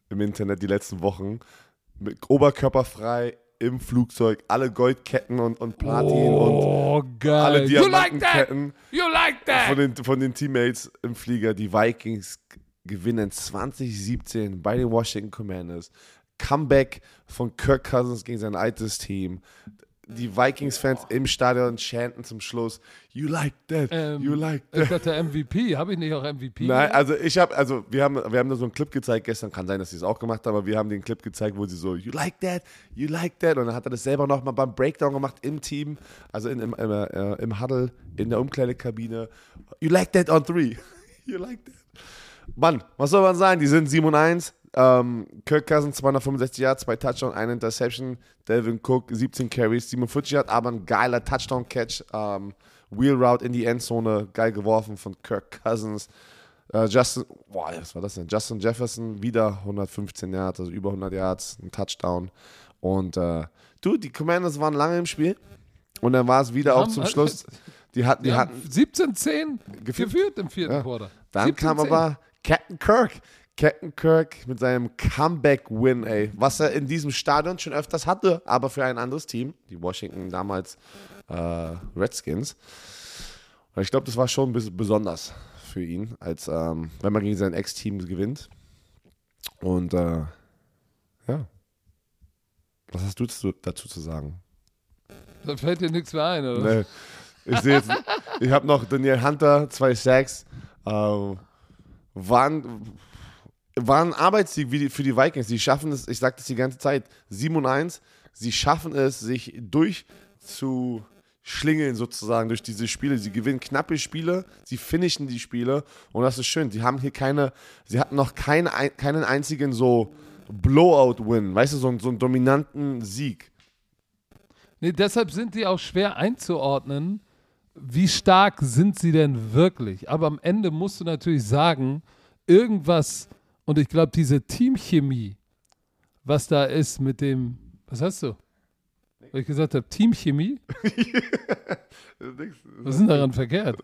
im Internet die letzten Wochen. Mit oberkörperfrei im Flugzeug, alle Goldketten und, und Platin
oh,
und
geil.
alle
You like that?
Diamantenketten
You like that?
von den, von den Teammates im Flieger. Die Vikings gewinnen zwanzig siebzehn bei den Washington Commanders. Comeback von Kirk Cousins gegen sein altes Team. Die Vikings-Fans im Stadion chanten zum Schluss, you like that,
Ähm,
you like
Ich
that.
dachte M V P. Habe ich nicht auch M V P?
Nein, also ich habe, also wir haben, wir haben da so einen Clip gezeigt gestern, kann sein, dass sie es auch gemacht haben, aber wir haben den Clip gezeigt, wo sie so, you like that, you like that, und dann hat er das selber nochmal beim Breakdown gemacht im Team, also in, im, im, äh, im Huddle, in der Umkleidekabine, you like that on three, you like that. Mann, was soll man sagen, die sind sieben und eins, ähm, Kirk Cousins zweihundertfünfundsechzig Yards, zwei Touchdown, eine Interception, Delvin Cook siebzehn Carries, siebenundvierzig Yards, aber ein geiler Touchdown-Catch, ähm, Wheel Route in die Endzone, geil geworfen von Kirk Cousins. Uh, Justin, boah, was war das denn? Justin Jefferson, wieder hundertfünfzehn Yards, also über hundert Yards, ein Touchdown. Und uh, du, die Commanders waren lange im Spiel. Und dann war es wieder
Die
auch
haben-
zum Schluss. Die hatten, die
Die
hatten,
haben siebzehn zehn
Geführt.
geführt im vierten
Ja.
Quarter.
dann
siebzehn
kam
zehn.
aber Captain Kirk. Captain Kirk mit seinem Comeback-Win, ey. Was er in diesem Stadion schon öfters hatte, aber für ein anderes Team. Die Washington damals äh, Redskins. Und ich glaube, das war schon ein bisschen besonders für ihn, als ähm, wenn man gegen sein Ex-Team gewinnt. Und äh, ja. Was hast du dazu, dazu zu sagen?
Da fällt dir nichts mehr ein, oder?
Nee. Ich sehe jetzt, ich habe noch Daniel Hunter, zwei Sacks. Ähm, waren, waren ein Arbeitssieg wie die, für die Vikings. Sie schaffen es, ich sage das die ganze Zeit, sieben und eins. Sie schaffen es, sich durchzuschlingeln sozusagen durch diese Spiele. Sie gewinnen knappe Spiele, sie finishen die Spiele und das ist schön. Sie haben hier keine, sie hatten noch keine, keinen einzigen so Blowout-Win, weißt du, so, einen- so einen dominanten Sieg.
Nee, deshalb sind die auch schwer einzuordnen. Wie stark sind sie denn wirklich? Aber am Ende musst du natürlich sagen, irgendwas, und ich glaube, diese Teamchemie, was da ist mit dem, was hast du? Weil ich gesagt habe, Teamchemie? Was ist denn daran verkehrt?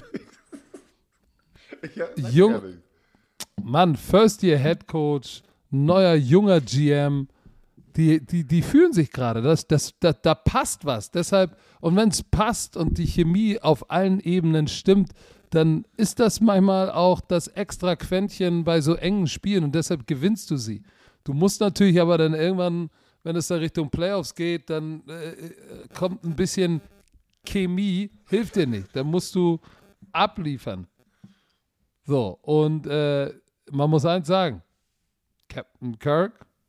Ja, sag
Jung-
gar nicht.
Mann, First-Year-Head Coach, neuer, junger G M, die, die, die fühlen sich gerade, das, das, da, da passt was. Deshalb, und wenn es passt und die Chemie auf allen Ebenen stimmt, dann ist das manchmal auch das extra Quäntchen bei so engen Spielen und deshalb gewinnst du sie. Du musst natürlich aber dann irgendwann, wenn es da Richtung Playoffs geht, dann äh, kommt ein bisschen Chemie, hilft dir nicht. Dann musst du abliefern. So, und äh, man muss eins sagen, Captain Kirk,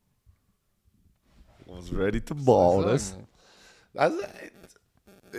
Was ready to ball. Das,
sagen,
also, äh,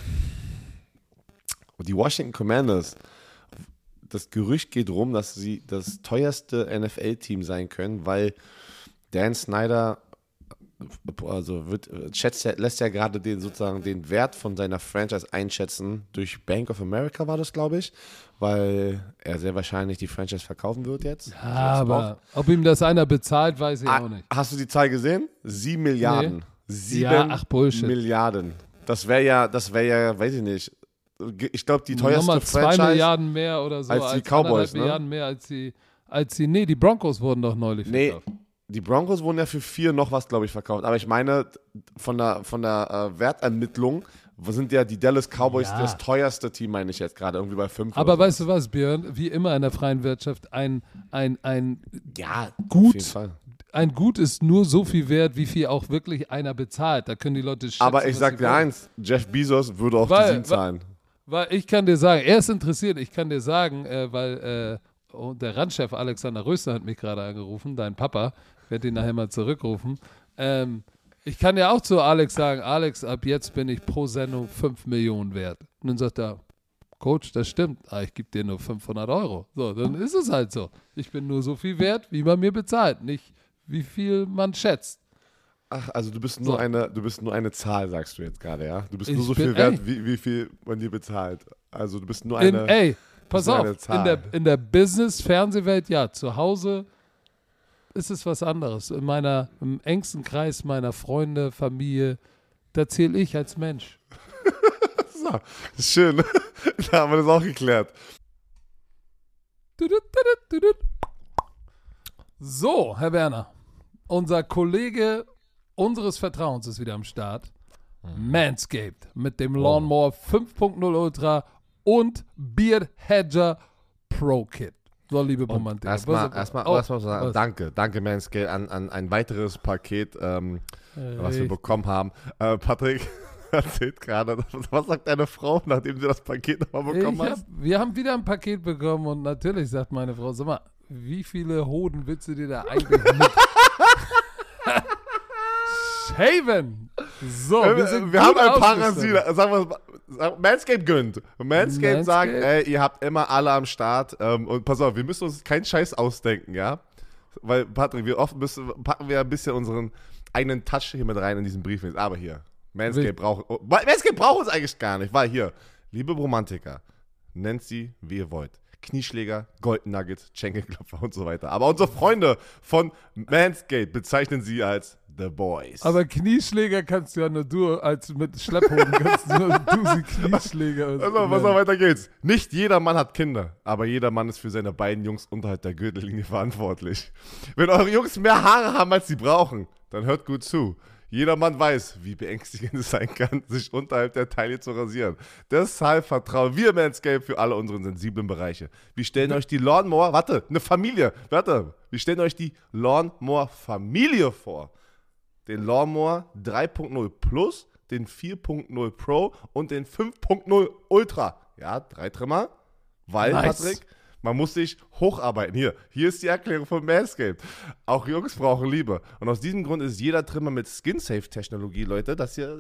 die Washington Commanders, das Gerücht geht rum, dass sie das teuerste N F L-Team sein können, weil Dan Snyder also wird, schätzt, ja- lässt ja gerade den sozusagen den Wert von seiner Franchise einschätzen durch Bank of America war das, glaube ich, weil er sehr wahrscheinlich die Franchise verkaufen wird jetzt.
ja, aber ob ihm das einer bezahlt, weiß ich
Ah,
auch nicht.
Hast du die Zahl gesehen? Sieben Milliarden. Sieben
Ja, ach, Bullshit.
Milliarden. Das wäre ja, das wäre ja, weiß ich nicht. Ich glaube, die teuerste
Nochmal zwei
Franchise.
Milliarden mehr oder so.
als die Cowboys,
anderthalb
ne?
Milliarden mehr als die, als die, nee, die Broncos wurden doch neulich
Nee,
verkauft.
die Broncos wurden ja für vier noch was, glaube ich, verkauft. Aber ich meine, von der, von der äh, Wertermittlung sind ja die Dallas Cowboys
Ja.
das teuerste Team, meine ich jetzt gerade, irgendwie bei fünf.
Aber
oder so.
weißt du was, Björn? Wie immer in der freien Wirtschaft, ein, ein, ein,
ja,
gut-
auf jeden Fall.
ein Gut ist nur so viel wert, wie viel auch wirklich einer bezahlt. Da können die Leute schätzen,
Aber ich
was
sag
sie
dir
wollen.
eins, Jeff Bezos würde auf
Weil-
die sieben zahlen.
Weil ich kann dir sagen, er ist interessiert, ich kann dir sagen, äh, weil äh, oh, der Randchef Alexander Röster hat mich gerade angerufen, dein Papa, ich werde ihn nachher mal zurückrufen. Ähm, ich kann ja auch zu Alex sagen, Alex, ab jetzt bin ich pro Sendung fünf Millionen wert. Und dann sagt er, Coach, das stimmt, ah, ich gebe dir nur fünfhundert Euro. So, dann ist es halt so. Ich bin nur so viel wert, wie man mir bezahlt, nicht wie viel man schätzt.
Ach, also du bist nur
So.
eine, du bist nur eine Zahl, sagst du jetzt gerade, ja? Du bist
Ich
nur so
bin-
viel wert,
ey.
wie, wie viel man dir bezahlt. Also du bist nur
In,
eine.
ey, pass
ist eine
auf,
Zahl.
in der, in der Business-Fernsehwelt, ja, zu Hause ist es was anderes. In meiner, im engsten Kreis meiner Freunde, Familie, da zähle ich als Mensch.
So, ist schön. Da haben wir das auch geklärt.
Tudut, tudut, tudut. So, Herr Werner, unser Kollege unseres Vertrauens ist wieder am Start. Mhm. Manscaped mit dem Lawnmower oh. fünf Punkt null Ultra und Beard Hedger Pro Kit. So, liebe Romantik.
Erstmal, erstmal, oh, erstmal sagen, danke, danke Manscaped an, an ein weiteres Paket, ähm, was wir bekommen haben. Äh, Patrick erzählt gerade, was sagt deine Frau, nachdem sie das Paket nochmal bekommen hat?
Wir haben wieder ein Paket bekommen und natürlich sagt meine Frau, sag mal, wie viele Hoden willst du dir da eigentlich mit shaven? So, wir,
wir,
sind
wir haben ein Parasit, sagen wir Manscaped gönnt. Manscaped, Manscaped sagt, ey, ihr habt immer alle am Start ähm, und pass auf, wir müssen uns keinen Scheiß ausdenken, ja? Weil, Patrick, wir oft müssen, packen wir ein bisschen unseren eigenen Touch hier mit rein in diesen Brief. Aber hier, Manscaped braucht, oh, Manscaped braucht uns eigentlich gar nicht, weil hier, liebe Romantiker, nennt sie, wie ihr wollt. Knieschläger, Golden Nuggets, Schenkelklopfer und so weiter. Aber unsere Freunde von Manscaped bezeichnen sie als The Boys.
Aber Knieschläger kannst du ja nur du, als mit Schlepphoden kannst du nur du sie Knieschläger.
Also, was noch weiter geht's. Nicht jeder Mann hat Kinder, aber jeder Mann ist für seine beiden Jungs unterhalb der Gürtellinie verantwortlich. Wenn eure Jungs mehr Haare haben, als sie brauchen, dann hört gut zu. Jeder Mann weiß, wie beängstigend es sein kann, sich unterhalb der Taille zu rasieren. Deshalb vertrauen wir Manscaped für alle unsere sensiblen Bereiche. Wir stellen euch die Lawnmower, warte, eine Familie, warte, wir stellen euch die Lawnmower-Familie vor. Den Lawnmower drei Punkt null Plus, den vier Punkt null Pro und den fünf Punkt null Ultra. Ja, drei Trimmer, weil, nice. Patrick, man muss sich hocharbeiten. Hier, hier ist die Erklärung von Manscaped. Auch Jungs brauchen Liebe. Und aus diesem Grund ist jeder Trimmer mit Skin-Safe-Technologie, Leute, das hier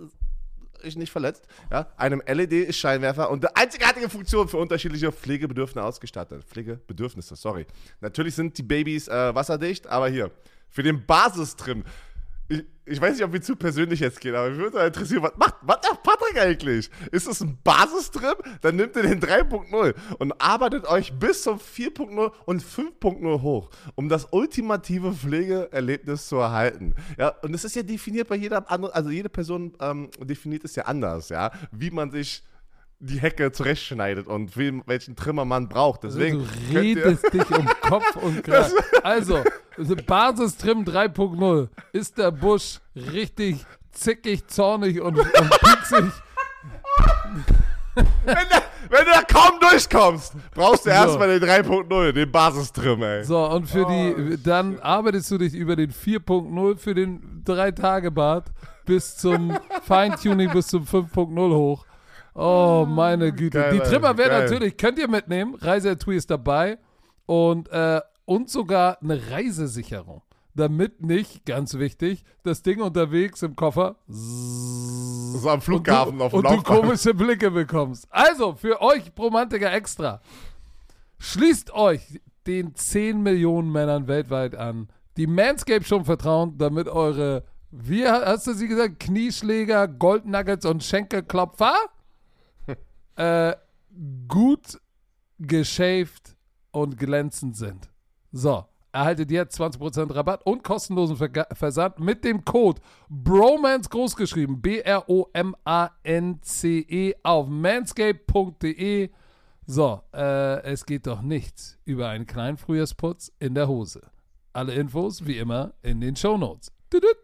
äh, ist nicht verletzt, ja, einem L E D-Scheinwerfer und eine einzigartige Funktion für unterschiedliche Pflegebedürfnisse ausgestattet. Pflegebedürfnisse, sorry. Natürlich sind die Babys äh, wasserdicht, aber hier, für den Basistrim. Ich, ich weiß nicht, ob wir zu persönlich jetzt gehen, aber mich würde interessieren, was macht, was macht Patrick eigentlich? Ist das ein Basistrim? Dann nimmt ihr den drei Punkt null und arbeitet euch bis zum vier Punkt null und fünf Punkt null hoch, um das ultimative Pflegeerlebnis zu erhalten. Ja, und es ist ja definiert bei jeder anderen, also jede Person ähm, definiert es ja anders, ja, wie man sich die Hecke zurechtschneidet und wie, welchen Trimmer man braucht. Deswegen
du redest dich um Kopf und Kragen. Also, Basistrim drei Punkt null. Ist der Busch richtig zickig, zornig und, und pieksig?
Wenn, der, wenn du da kaum durchkommst, brauchst du so erstmal den drei Punkt null, den Basistrim, ey.
So, und für oh, die, dann arbeitest du dich über den vier Punkt null für den drei Tage Bart bis zum Feintuning bis zum fünf Punkt null hoch. Oh, meine Güte. Geil, die Trimmer werden natürlich, könnt ihr mitnehmen. Reisetui ist dabei. Und, äh, und sogar eine Reisesicherung. Damit nicht, ganz wichtig, das Ding unterwegs im Koffer
so am Flughafen
und du,
auf dem
und
Laufbahn.
du komische Blicke bekommst. Also, für euch Romantiker extra. Schließt euch den zehn Millionen Männern weltweit an, die Manscaped schon vertrauen, damit eure, wie hast du sie gesagt, Knieschläger, Gold Nuggets und Schenkelklopfer Äh, gut geshaved und glänzend sind. So, erhaltet jetzt zwanzig Prozent Rabatt und kostenlosen Ver- Versand mit dem Code BROMANCE großgeschrieben, B R O M A N C E auf manscaped punkt de. So, äh, es geht doch nichts über einen kleinen Frühjahrsputz in der Hose. Alle Infos wie immer in den Shownotes.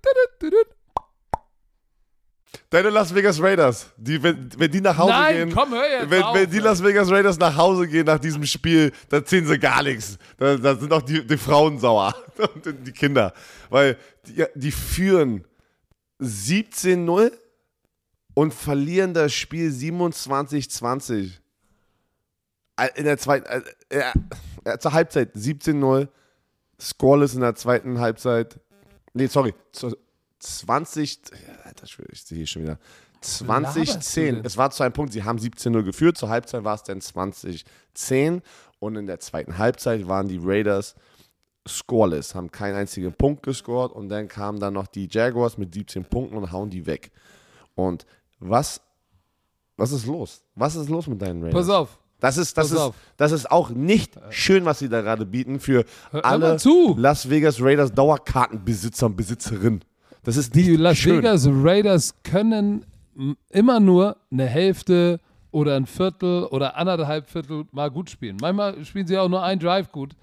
Deine Las Vegas Raiders, die, wenn, wenn die nach Hause
Nein,
gehen,
komm, hör jetzt
wenn,
auf,
wenn die Las Vegas Raiders nach Hause gehen nach diesem Spiel, dann ziehen sie gar nichts. Da, da sind auch die, die Frauen sauer und die Kinder. Weil die, die führen siebzehn null und verlieren das Spiel siebenundzwanzig zwanzig. In der zweiten, äh, äh, zur Halbzeit siebzehn null, scoreless in der zweiten Halbzeit. Nee, sorry, zur zwanzig, Alter, ich sehe hier schon wieder, zwanzig zehn, es war zu einem Punkt, sie haben siebzehn null geführt, zur Halbzeit war es dann zwanzig zehn und in der zweiten Halbzeit waren die Raiders scoreless, haben keinen einzigen Punkt gescored und dann kamen dann noch die Jaguars mit siebzehn Punkten und hauen die weg. Und was, was ist los? Was ist los mit deinen Raiders?
Pass auf.
Das ist, das, ist, das ist auch nicht schön, was sie da gerade bieten für
Hör
alle Las Vegas Raiders Dauerkartenbesitzer und Besitzerinnen. Das ist nicht
die Las
schön.
Vegas Raiders können immer nur eine Hälfte oder ein Viertel oder anderthalb Viertel mal gut spielen. Manchmal spielen sie auch nur ein Drive gut,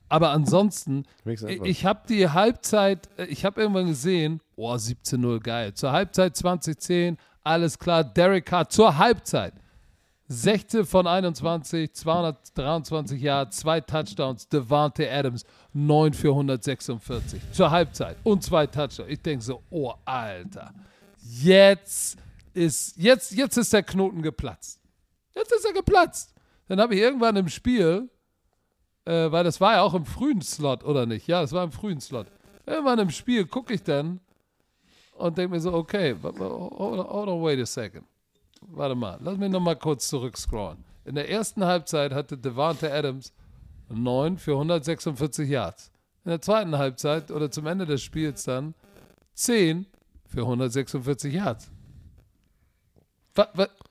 Aber ansonsten,
Makes sense.
ich, ich habe die Halbzeit, äh, ich habe irgendwann gesehen, oh, siebzehn null, geil. Zur Halbzeit zwanzig zehn, alles klar. Derek Carr zur Halbzeit. sechzehn von einundzwanzig, zweihundertdreiundzwanzig Yards, zwei Touchdowns. Davante Adams, neun für hundertsechsundvierzig. Zur Halbzeit und zwei Touchdowns. Ich denke so, oh, Alter. Jetzt ist, jetzt, jetzt ist der Knoten geplatzt. Jetzt ist er geplatzt. Dann habe ich irgendwann im Spiel, äh, weil das war ja auch im frühen Slot, oder nicht? Ja, das war im frühen Slot. Irgendwann im Spiel gucke ich dann und denke mir so, okay, hold on, hold on, wait a second. Warte mal, lass mich noch mal kurz zurückscrollen. In der ersten Halbzeit hatte Davante Adams neun für hundertsechsundvierzig Yards. In der zweiten Halbzeit oder zum Ende des Spiels dann zehn für hundertsechsundvierzig Yards. Was?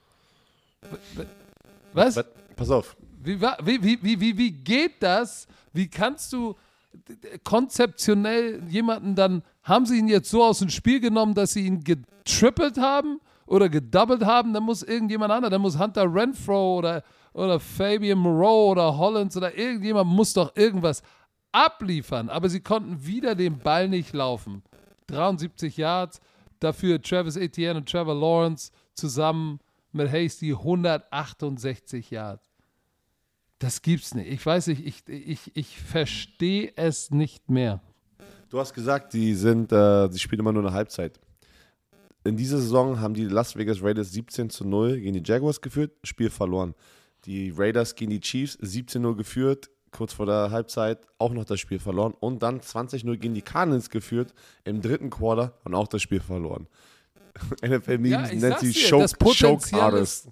Was? Was?
Pass auf.
Wie, wie, wie, wie, wie, wie geht das? Wie kannst du konzeptionell jemanden dann, haben sie ihn jetzt so aus dem Spiel genommen, dass sie ihn getrippelt haben oder gedoubled haben? Dann muss irgendjemand anderes, dann muss Hunter Renfrow oder, oder Fabian Moreau oder Hollins oder irgendjemand muss doch irgendwas abliefern. Aber sie konnten wieder den Ball nicht laufen. dreiundsiebzig Yards, dafür Travis Etienne und Trevor Lawrence zusammen mit Hasty hundertachtundsechzig Yards. Das gibt's nicht. Ich weiß nicht, ich, ich, ich verstehe es nicht mehr.
Du hast gesagt, die sind, äh, die spielen immer nur eine Halbzeit. In dieser Saison haben die Las Vegas Raiders siebzehn zu null gegen die Jaguars geführt, Spiel verloren. Die Raiders gegen die Chiefs siebzehn null geführt, kurz vor der Halbzeit auch noch das Spiel verloren und dann zwanzig null gegen die Cardinals geführt, im dritten Quarter und auch das Spiel verloren. N F L-Memes
ja,
nennt sie
dir,
Choke, Choke Artist.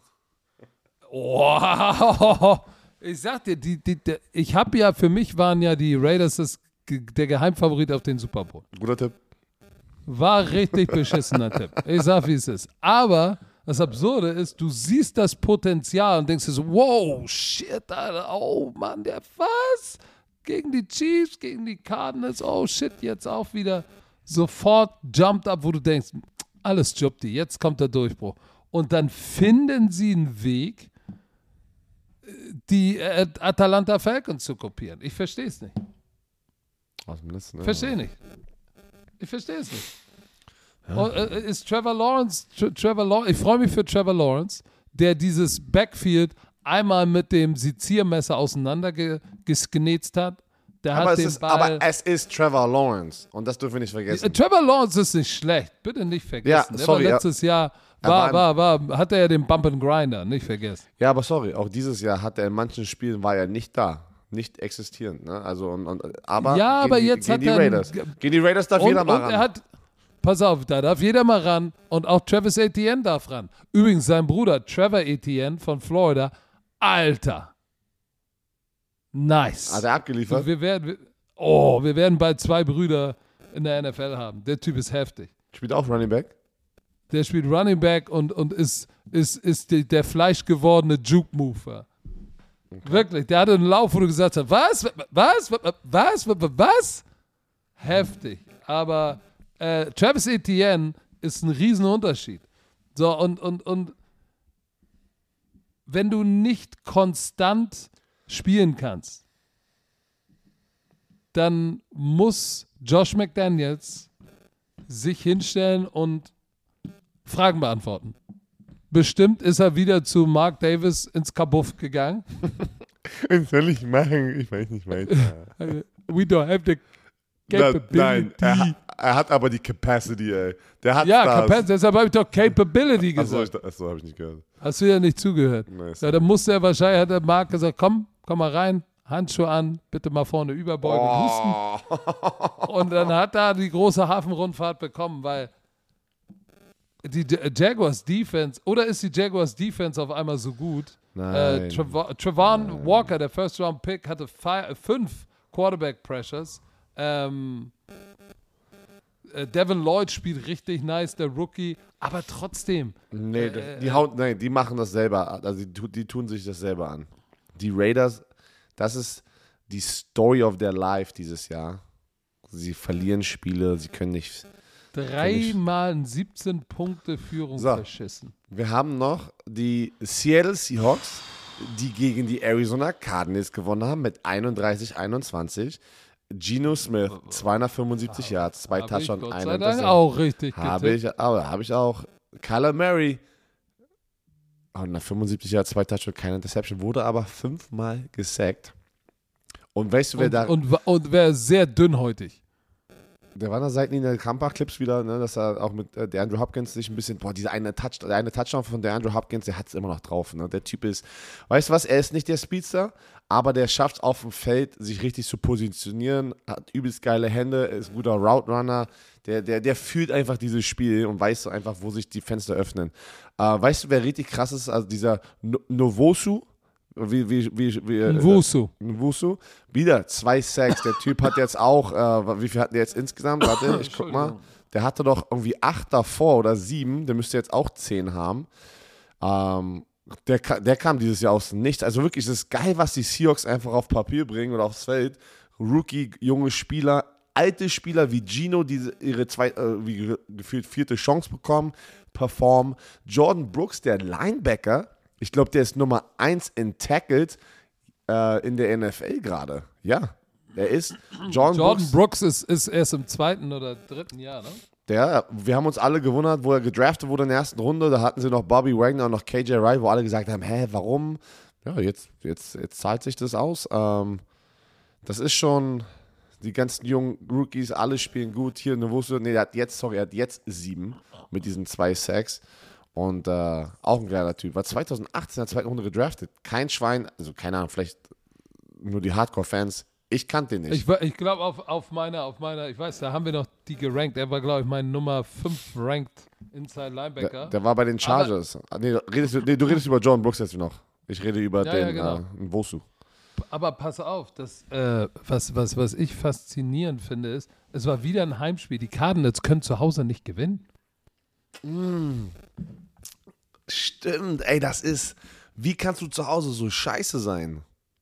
Oh, ich sag dir, die, die, die, ich habe ja, für mich waren ja die Raiders das, der Geheimfavorit auf den Super Bowl.
Guter Tipp.
War richtig beschissener Tipp. Ich sag, wie es ist. Aber das Absurde ist, du siehst das Potenzial und denkst dir so, wow, shit, Alter, oh Mann, der was? Gegen die Chiefs, gegen die Cardinals, oh shit, jetzt auch wieder sofort jumped up, wo du denkst, alles Jobti, jetzt kommt der Durchbruch. Und dann finden sie einen Weg, die äh, Atalanta Falcons zu kopieren. Ich verstehe es nicht.
Aus dem letzten,
Verstehe
ja.
nicht. Ich verstehe es nicht. Ja. Und, äh, ist Trevor Lawrence, Tra- Trevor Lawrence, ich freue mich für Trevor Lawrence, der dieses Backfield einmal mit dem Seziermesser auseinandergenetzt hat. Der
aber,
hat
es
den
ist,
Ball,
aber es ist Trevor Lawrence und das dürfen wir nicht vergessen.
Äh, Trevor Lawrence ist nicht schlecht, bitte nicht vergessen.
Ja,
der
sorry,
war letztes
ja.
Jahr, war, war, war, hat er ja den Bump and Grinder, nicht vergessen.
Ja, aber sorry, auch dieses Jahr hat er in manchen Spielen war er nicht da, nicht existierend. Ne? Also, und, und, aber
ja, aber
die,
jetzt
gegen
hat
die
er
Raiders. Gegen die Raiders darf
und,
jeder mal
und
ran.
Er hat, pass auf, da darf jeder mal ran und auch Travis Etienne darf ran. Übrigens, sein Bruder Trevor Etienne von Florida, Alter. Nice.
Hat er abgeliefert?
Und wir werden, wir, oh, wir werden bald zwei Brüder in der N F L haben. Der Typ ist heftig.
Spielt auch Running Back?
Der spielt Running Back und, und ist, ist, ist die, der fleischgewordene Juke-Mover. Okay. Wirklich, der hatte einen Lauf, wo du gesagt hast, was, was, was, was, was? Heftig. Aber äh, Travis Etienne ist ein Riesenunterschied. So, und, und, und wenn du nicht konstant spielen kannst, dann muss Josh McDaniels sich hinstellen und Fragen beantworten. Bestimmt ist er wieder zu Mark Davis ins Kabuff gegangen.
Was soll ich machen? Ich weiß nicht weiter.
We don't have the capability.
Nein, er, er hat aber die Capacity, ey. Der hat
ja,
das.
Capacity, deshalb habe ich doch Capability gesagt.
Achso, achso habe ich nicht gehört.
Hast du ja nicht zugehört.
Nice.
Ja, dann musste er wahrscheinlich, hat der Mark gesagt, komm, komm mal rein, Handschuhe an, bitte mal vorne überbeugen und
Oh.
husten. Und dann hat er die große Hafenrundfahrt bekommen, weil die Jaguars Defense, oder ist die Jaguars Defense auf einmal so gut?
Nein.
Äh, Trav- Travon Walker, der First Round Pick, hatte fi- fünf Quarterback Pressures. Ähm, äh, Devin Lloyd spielt richtig nice, der Rookie, aber trotzdem.
Nee,
äh,
die, hauen, nee, die machen das selber. Also die, tu- die tun sich das selber an. Die Raiders, das ist die Story of their life dieses Jahr. Sie verlieren Spiele, sie können nicht.
Dreimal ein siebzehn Punkte Führung
So.
verschissen.
Wir haben noch die Seattle Seahawks die gegen die Arizona Cardinals gewonnen haben mit einunddreißig einundzwanzig. Geno Smith, zweihundertfünfundsiebzig Yards, zwei
Hab
Touchdowns,
ich Gott
ein
sei Dank
Interception.
auch richtig
Habe
getippt.
ich, aber habe ich auch. Kyler Murray, hundertfünfundsiebzig Yards, zwei Touchdowns, keine Interception, wurde aber fünfmal gesackt. Und weißt du, wer
Und,
da...
und, und wäre sehr dünnhäutig.
Der war an der Seitenlinie der Krampach-Clips wieder, ne, dass er auch mit äh, der Andrew Hopkins sich ein bisschen, boah, dieser eine, Touch, der eine Touchdown von der Andrew Hopkins, der hat es immer noch drauf. Ne? Der Typ ist, weißt du was, er ist nicht der Speedster, aber der schafft es auf dem Feld, sich richtig zu positionieren, hat übelst geile Hände, ist ein guter Route Runner, der, der, der fühlt einfach dieses Spiel und weiß so einfach, wo sich die Fenster öffnen. Äh, weißt du, wer richtig krass ist? Also dieser no- Novosu, Wie, wie, wie, wie,
Ein Wusu.
Wusu. Wieder zwei Sacks. Der Typ hat jetzt auch, äh, wie viel hat der jetzt insgesamt? Warte, ich guck mal. Der hatte doch irgendwie acht davor oder sieben. Der müsste jetzt auch zehn haben. Ähm, der, der kam dieses Jahr aus dem Nichts. Also wirklich, es ist geil, was die Seahawks einfach auf Papier bringen oder aufs Feld. Rookie, junge Spieler, alte Spieler wie Geno, die ihre zwei, äh, wie gefühlt vierte Chance bekommen, performen. Jordan Brooks, der Linebacker, ich glaube, der ist Nummer eins in Tackles äh, in der N F L gerade. Ja, er ist Jordan,
Jordan
Brooks.
Brooks ist, ist erst im zweiten oder dritten Jahr, ne?
Der, wir haben uns alle gewundert, wo er gedraftet wurde in der ersten Runde. Da hatten sie noch Bobby Wagner und noch K J Wright, wo alle gesagt haben, hä, warum? Ja, jetzt, jetzt, jetzt zahlt sich das aus. Ähm, das ist schon, die ganzen jungen Rookies, alle spielen gut. Hier, ne, wusste, nee, er hat jetzt, sorry, er hat jetzt sieben mit diesen zwei Sacks. Und äh, auch ein geiler Typ. War zweitausendachtzehn in der zweiten Runde gedraftet. Kein Schwein, also keine Ahnung, vielleicht nur die Hardcore-Fans. Ich kannte den nicht.
Ich, wa- ich glaube, auf, auf meiner, auf meiner, ich weiß, da haben wir noch die gerankt. Er war, glaube ich, mein Nummer fünf ranked Inside Linebacker.
der, der war bei den Chargers. Ah, nee, redest du, nee, du redest über Jordan Brooks jetzt noch. Ich rede über
Ja, ja,
den
genau.
äh, Nwosu.
Aber pass auf, das, äh, was, was, was ich faszinierend finde, ist, es war wieder ein Heimspiel. Die Cardinals können zu Hause nicht gewinnen.
Stimmt, ey, das ist. Wie kannst du zu Hause so scheiße sein?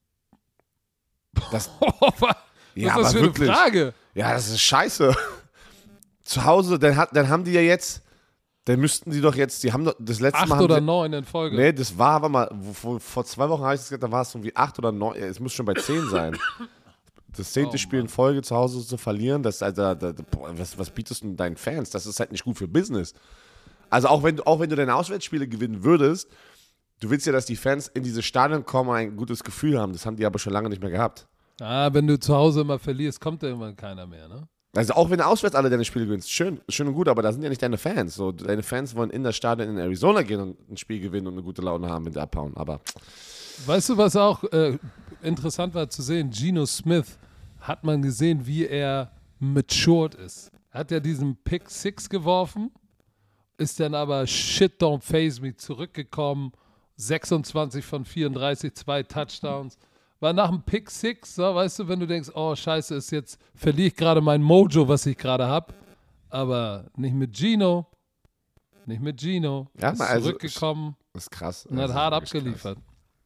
Das,
was
ja,
ist das
aber
für
wirklich.
eine Frage?
Ja, das ist scheiße. Zu Hause, dann, hat, dann haben die ja jetzt. Dann müssten die doch jetzt. Die haben doch das letzte
Acht
Mal. haben
oder
sie,
neun in Folge.
Nee, das war, warte mal, vor, vor zwei Wochen habe ich es gesagt, da war es irgendwie acht oder neun. Es muss schon bei zehn sein. Das zehnte
Oh,
Spiel in Folge zu Hause zu verlieren, das, also, da, da, boah, was, was bietest du deinen Fans? Das ist halt nicht gut für Business. Also auch wenn, du- auch wenn du deine Auswärtsspiele gewinnen würdest, du willst ja, dass die Fans in diese Stadion kommen und ein gutes Gefühl haben. Das haben die aber schon lange nicht mehr gehabt.
Ah, wenn du zu Hause immer verlierst, kommt da irgendwann keiner mehr, ne?
Also auch wenn du auswärts alle deine Spiele gewinnst, schön, schön und gut, aber da sind ja nicht deine Fans. So, deine Fans wollen in das Stadion in Arizona gehen und ein Spiel gewinnen und eine gute Laune haben, wenn sie abhauen. Aber
Weißt du, was auch äh, interessant war zu sehen? Geno Smith hat man gesehen, wie er matured ist. Er hat ja diesen Pick Six geworfen, ist dann aber Shit Don't Faze Me zurückgekommen, sechsundzwanzig von vierunddreißig, zwei Touchdowns. War nach dem Pick Six, so, weißt du, wenn du denkst, oh scheiße, ist jetzt, verliere ich gerade mein Mojo, was ich gerade habe. Aber nicht mit Geno, nicht mit Geno.
Ja,
ist
also,
zurückgekommen
das ist krass.
und hat
Das ist
hart
wirklich
abgeliefert.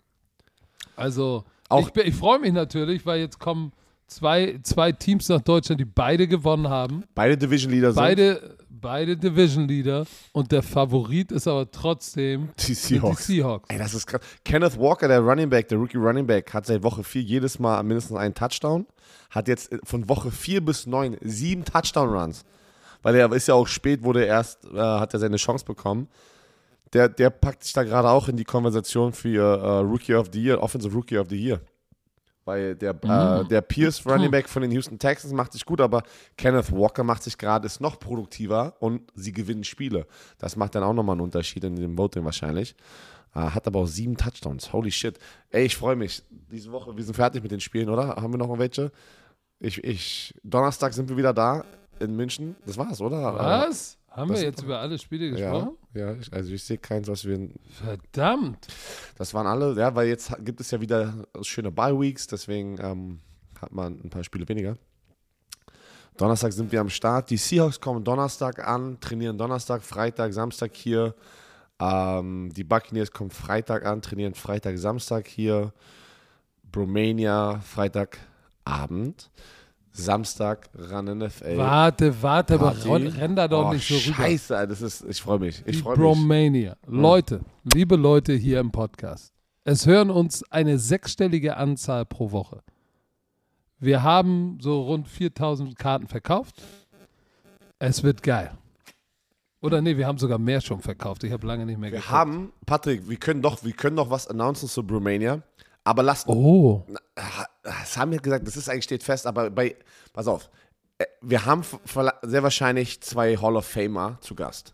Also,
Auch-
ich, bin- ich freue mich natürlich, weil jetzt kommen zwei, zwei Teams nach Deutschland, die beide gewonnen haben.
krass. Beide Division Leader sind
Beide, beide Division Leader. Und der Favorit ist aber trotzdem
die
die
Seahawks.
Seahawks.
Ey, das ist krass. Kenneth Walker, der Running Back, der Rookie Running Back, hat seit Woche vier jedes Mal mindestens einen Touchdown. Hat jetzt von Woche vier bis neun sieben Touchdown-Runs. Weil er ist ja auch spät, wurde er erst, äh, hat er seine Chance bekommen. Der, der packt sich da gerade auch in die Konversation für äh, Rookie of the Year, Offensive Rookie of the Year. Weil der, äh, der Pierce Running Back von den Houston Texans macht sich gut, aber Kenneth Walker macht sich gerade, ist noch produktiver und sie gewinnen Spiele. Das macht dann auch nochmal einen Unterschied in dem Voting wahrscheinlich. Äh, hat aber auch sieben Touchdowns. Holy shit. Ey, ich freue mich. Diese Woche, wir sind fertig mit den Spielen, oder? Haben wir noch welche? Ich, ich, Donnerstag sind wir wieder da in München. Das war's, oder?
Was? Haben
das-
wir jetzt über alle Spiele
Ja,
gesprochen?
ja ich, also ich sehe keins, was wir.
Verdammt.
Das waren alle, ja, weil jetzt gibt es ja wieder schöne Bye-Weeks, deswegen ähm, hat man ein paar Spiele weniger. Donnerstag sind wir am Start. Die Seahawks kommen Donnerstag an, trainieren Donnerstag, Freitag, Samstag hier. Ähm, die Buccaneers kommen Freitag an, trainieren Freitag, Samstag hier. Bromania, Freitagabend. Samstag, Run N F L.
Warte, warte, aber
Party.
ron- renn da doch
Oh,
nicht so rüber.
Scheiße, das ist, ich freue mich. Ich
Die
freue mich.
Bromania. Leute, liebe Leute hier im Podcast, Es hören uns eine sechsstellige Anzahl pro Woche. Wir haben so rund viertausend Karten verkauft. Es wird geil. Oder nee, wir haben sogar mehr schon verkauft. Ich habe lange nicht mehr
Wir
geguckt.
haben, Patrick, wir können doch, wir können doch was announcen zu Bromania, aber lasst
Oh.
Das haben wir gesagt, das ist eigentlich steht fest, aber bei, pass auf, äh, wir haben f- ver- sehr wahrscheinlich zwei Hall of Famer zu Gast.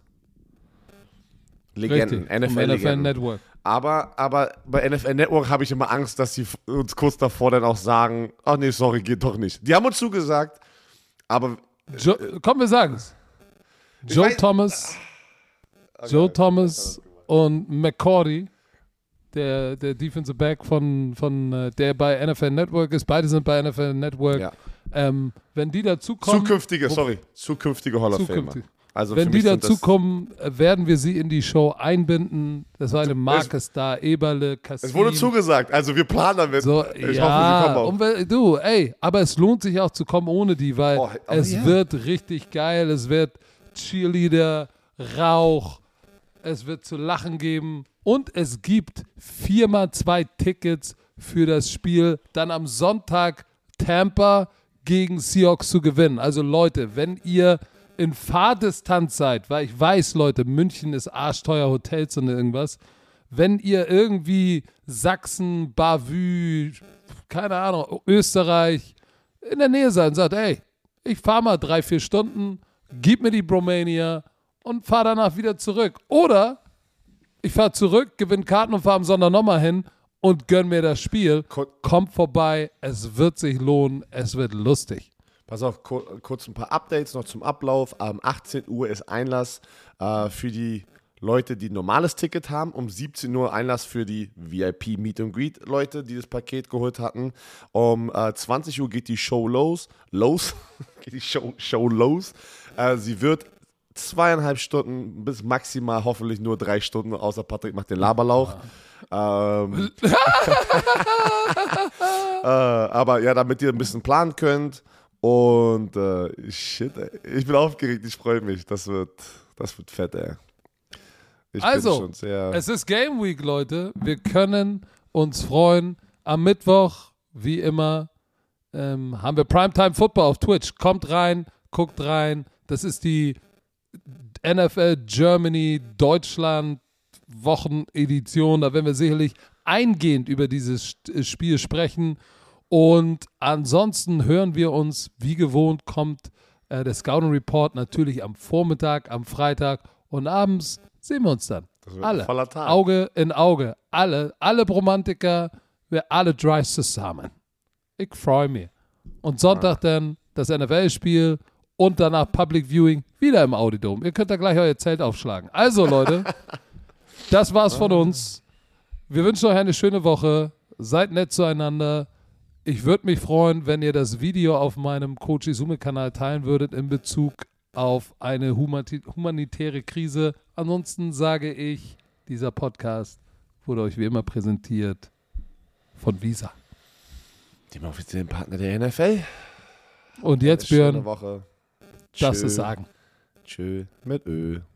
Legenden,
Richtig, vom N F L
N F L-Legenden.
Network.
Aber, aber bei N F L Network habe ich immer Angst, dass sie f- uns kurz davor dann auch sagen, ach nee, sorry, geht doch nicht. Die haben uns zugesagt, aber
Jo- Komm, wir sagen es. Joe
weiß-
Thomas, Joe Thomas und McCordy, der, der Defensive Back von, von äh, der bei N F L Network ist, beide sind bei N F L Network.
Ja.
Ähm, wenn die dazukommen,
zukünftige, sorry, zukünftige Hall of Famer.
Zukünftig.
Also
wenn
für
die
mich sind das-
dazukommen, äh, werden wir sie in die Show einbinden. Das war eine Marcus da, Eberle, Kassim.
Es wurde zugesagt, also wir planen damit.
So,
ich
ja,
hoffe, sie kommen auch.
und we- du, ey, aber es lohnt sich auch zu kommen ohne die, weil
Oh, aber
es
ja.
wird richtig geil, es wird Cheerleader, Rauch, es wird zu lachen geben und es gibt viermal zwei Tickets für das Spiel, dann am Sonntag Tampa gegen Seahawks zu gewinnen. Also Leute, wenn ihr in Fahrdistanz seid, weil ich weiß, Leute, München ist arschteuer, Hotels und irgendwas, wenn ihr irgendwie Sachsen, Bavü, keine Ahnung, Österreich in der Nähe seid und sagt, ey, ich fahre mal drei, vier Stunden, gib mir die Bromania und fahre danach wieder zurück. Oder ich fahre zurück, gewinne Karten und fahre am Sonntag nochmal hin und gönn mir das Spiel.
Ko-
Kommt vorbei, es wird sich lohnen, es wird lustig.
Pass auf, kur- kurz ein paar Updates noch zum Ablauf. Um achtzehn Uhr ist Einlass äh, für die Leute, die ein normales Ticket haben. Um siebzehn Uhr Einlass für die V I P Meet and Greet Leute, die das Paket geholt hatten. Um äh, zwanzig Uhr geht die Show los. Los? geht die Show, Show los. Äh, sie wird zweieinhalb Stunden bis maximal hoffentlich nur drei Stunden, außer Patrick macht den Laberlauch. Ähm, äh, aber ja, damit ihr ein bisschen planen könnt. Und äh, shit, ey. Ich bin aufgeregt, ich freue mich. Das wird, das wird fett, ey. Ich
Also,
bin schon sehr.
Es ist Game Week, Leute. Wir können uns freuen. Am Mittwoch, wie immer, ähm, haben wir Primetime Football auf Twitch. Kommt rein, guckt rein. Das ist die N F L Germany Deutschland Wochenedition. Da werden wir sicherlich eingehend über dieses Spiel sprechen. Und ansonsten hören wir uns, wie gewohnt, kommt äh, der Scouting Report natürlich am Vormittag, am Freitag und abends sehen wir uns dann.
Das wird ein
Alle.
voller Tag.
Auge in Auge. Alle, alle Bromantiker, wir alle Drives zusammen. Ich freue mich. Und Sonntag dann das N F L-Spiel und danach Public Viewing wieder im Audidome. Ihr könnt da gleich euer Zelt aufschlagen. Also Leute, das war's von uns. Wir wünschen euch eine schöne Woche. Seid nett zueinander. Ich würde mich freuen, wenn ihr das Video auf meinem Coach Izume-Kanal teilen würdet in Bezug auf eine humati- humanitäre Krise. Ansonsten sage ich, dieser Podcast wurde euch wie immer präsentiert von Visa.
Dem offiziellen Partner der N F L.
Und jetzt,
Eine schöne
Björn,
Woche.
das
Tschö.
ist Sagen.
Tschö mit Ö.